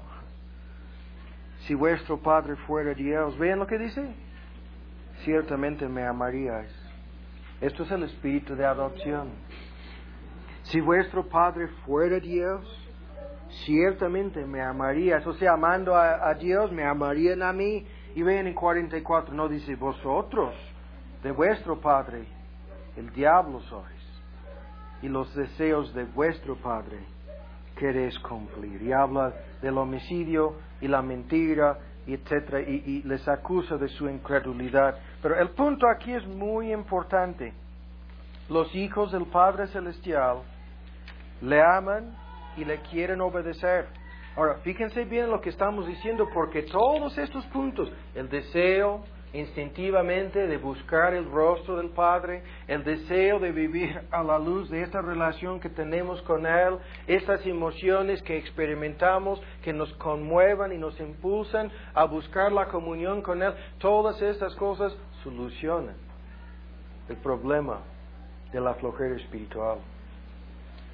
si vuestro Padre fuera Dios, vean lo que dice, ciertamente me amaríais. Esto es el espíritu de adopción. Si vuestro Padre fuera Dios, ciertamente me amarías. O sea, amando a, a Dios, me amarían a mí. Y ven en cuarenta y cuatro, no dice, vosotros, de vuestro Padre, el diablo sois. Y los deseos de vuestro Padre queréis cumplir. Y habla del homicidio y la mentira, etcétera, y, y les acusa de su incredulidad. Pero el punto aquí es muy importante. Los hijos del Padre Celestial le aman y le quieren obedecer. Ahora, fíjense bien lo que estamos diciendo, porque todos estos puntos, el deseo instintivamente de buscar el rostro del Padre, el deseo de vivir a la luz de esta relación que tenemos con Él, estas emociones que experimentamos, que nos conmuevan y nos impulsan a buscar la comunión con Él, todas estas cosas solucionan el problema de la flojera espiritual.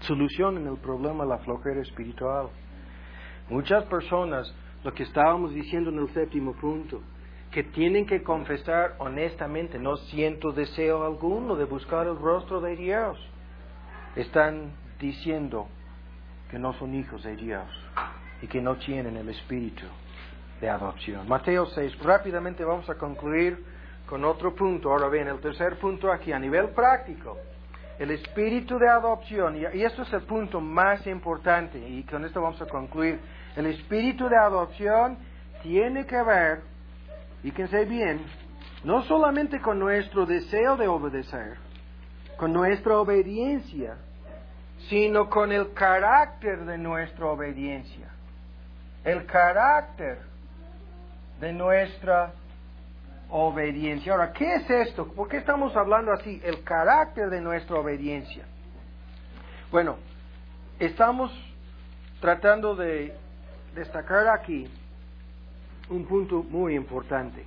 solucionen el problema de la flojera espiritual. Muchas personas, lo que estábamos diciendo en el séptimo punto, que tienen que confesar honestamente, no siento deseo alguno de buscar el rostro de Dios, están diciendo que no son hijos de Dios y que no tienen el espíritu de adopción. Mateo seis, rápidamente vamos a concluir con otro punto. Ahora bien, el tercer punto aquí, a nivel práctico, el espíritu de adopción, y esto es el punto más importante, y con esto vamos a concluir. El espíritu de adopción tiene que ver, fíjense bien, no solamente con nuestro deseo de obedecer, con nuestra obediencia, sino con el carácter de nuestra obediencia. El carácter de nuestra obediencia. Ahora, ¿qué es esto? ¿Por qué estamos hablando así? El carácter de nuestra obediencia. Bueno, estamos tratando de destacar aquí un punto muy importante.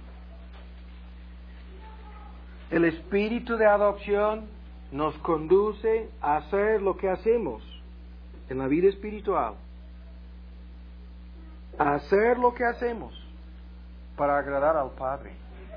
El espíritu de adopción nos conduce a hacer lo que hacemos en la vida espiritual. A hacer lo que hacemos para agradar al Padre.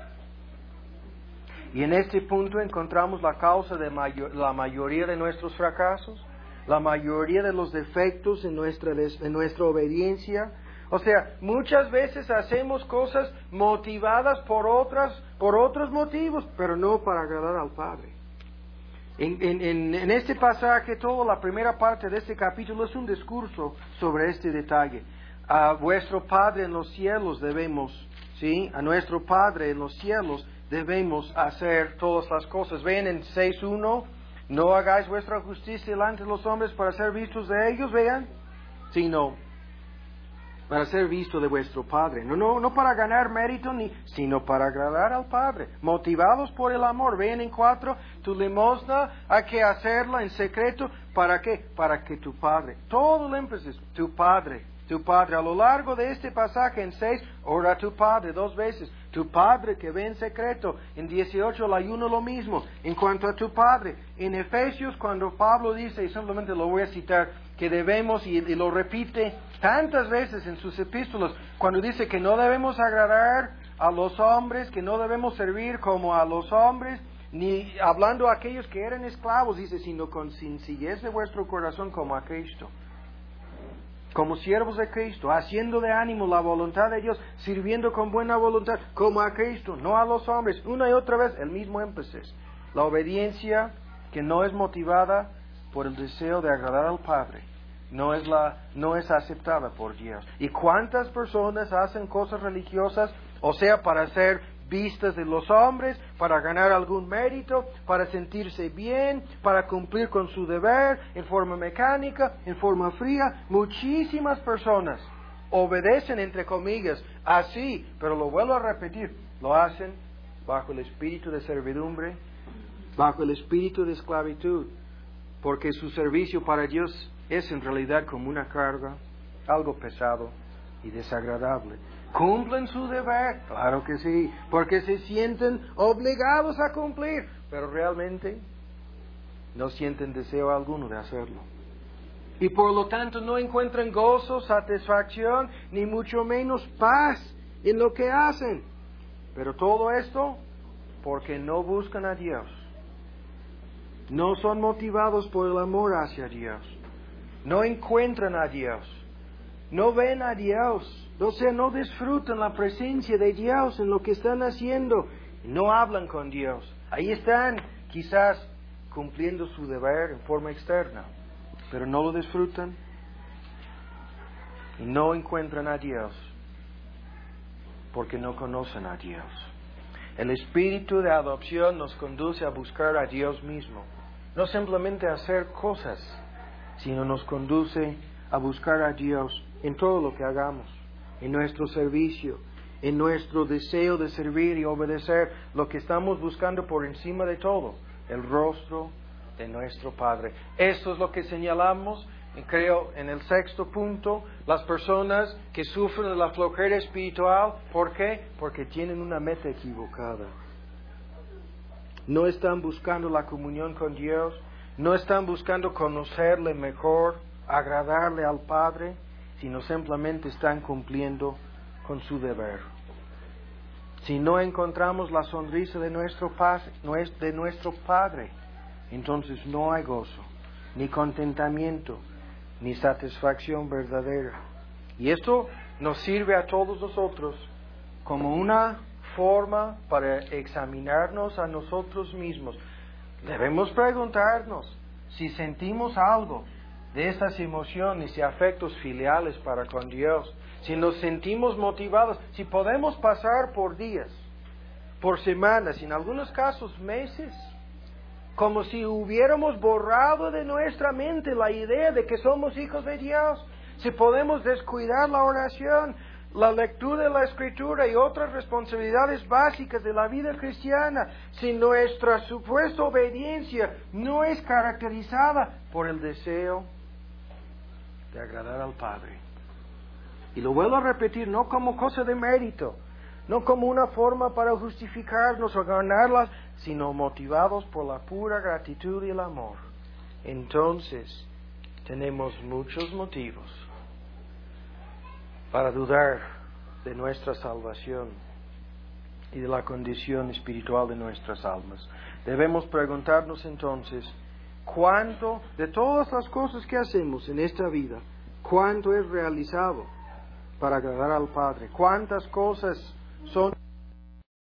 Y en este punto encontramos la causa de mayor, la mayoría de nuestros fracasos, la mayoría de los defectos en nuestra, en nuestra obediencia. O sea, muchas veces hacemos cosas motivadas por otras, por otros motivos, pero no para agradar al Padre. En, en, en este pasaje, toda la primera parte de este capítulo es un discurso sobre este detalle. A vuestro Padre en los cielos debemos, ¿sí? A nuestro Padre en los cielos debemos hacer todas las cosas. Ven en seis uno, no hagáis vuestra justicia delante de los hombres para ser vistos de ellos, vean, sino para ser visto de vuestro Padre. No, no, no para ganar mérito, ni, sino para agradar al Padre. Motivados por el amor. Ven en cuatro, tu limosna hay que hacerla en secreto. ¿Para qué? Para que tu Padre, todo el énfasis, tu Padre, tu Padre. A lo largo de este pasaje en seis, ora a tu Padre dos veces. Tu Padre que ve en secreto. En dieciocho el ayuno lo mismo. En cuanto a tu Padre, en Efesios cuando Pablo dice, y simplemente lo voy a citar, que debemos, y, y lo repite tantas veces en sus epístolas, cuando dice que no debemos agradar a los hombres, que no debemos servir como a los hombres, ni hablando a aquellos que eran esclavos, dice, sino con sencillez de vuestro corazón como a Cristo. Como siervos de Cristo, haciendo de ánimo la voluntad de Dios, sirviendo con buena voluntad, como a Cristo, no a los hombres. Una y otra vez, el mismo énfasis. La obediencia que no es motivada por el deseo de agradar al Padre, no es, la, no es aceptada por Dios. ¿Y cuántas personas hacen cosas religiosas, o sea, para ser vistas de los hombres, para ganar algún mérito, para sentirse bien, para cumplir con su deber, en forma mecánica, en forma fría? Muchísimas personas obedecen, entre comillas, así, pero lo vuelvo a repetir, lo hacen bajo el espíritu de servidumbre, bajo el espíritu de esclavitud, porque su servicio para Dios es en realidad como una carga, algo pesado y desagradable. ¿Cumplen su deber? Claro que sí, porque se sienten obligados a cumplir, pero realmente no sienten deseo alguno de hacerlo. Y por lo tanto no encuentran gozo, satisfacción, ni mucho menos paz en lo que hacen. Pero todo esto porque no buscan a Dios. No son motivados por el amor hacia Dios. No encuentran a Dios. No ven a Dios. O sea, no disfrutan la presencia de Dios en lo que están haciendo. No hablan con Dios. Ahí están, quizás cumpliendo su deber en forma externa, pero no lo disfrutan y no encuentran a Dios porque no conocen a Dios. El espíritu de adopción nos conduce a buscar a Dios mismo. No simplemente a hacer cosas, sino nos conduce a buscar a Dios en todo lo que hagamos, en nuestro servicio, en nuestro deseo de servir y obedecer, lo que estamos buscando por encima de todo, el rostro de nuestro Padre. Esto es lo que señalamos, creo, en el sexto punto, las personas que sufren de la flojera espiritual. ¿Por qué? Porque tienen una meta equivocada. No están buscando la comunión con Dios, no están buscando conocerle mejor, agradarle al Padre, sino simplemente están cumpliendo con su deber. Si no encontramos la sonrisa de nuestro, de nuestro Padre, entonces no hay gozo, ni contentamiento, ni satisfacción verdadera. Y esto nos sirve a todos nosotros como una forma para examinarnos a nosotros mismos. Debemos preguntarnos si sentimos algo de estas emociones y afectos filiales para con Dios, si nos sentimos motivados, si podemos pasar por días, por semanas, y en algunos casos meses, como si hubiéramos borrado de nuestra mente la idea de que somos hijos de Dios, si podemos descuidar la oración, la lectura de la Escritura y otras responsabilidades básicas de la vida cristiana, si nuestra supuesta obediencia no es caracterizada por el deseo de agradar al Padre. Y lo vuelvo a repetir, no como cosa de mérito, no como una forma para justificarnos o ganarlas, sino motivados por la pura gratitud y el amor. Entonces, tenemos muchos motivos para dudar de nuestra salvación y de la condición espiritual de nuestras almas. Debemos preguntarnos entonces, ¿cuánto de todas las cosas que hacemos en esta vida, cuánto es realizado para agradar al Padre? ¿Cuántas cosas son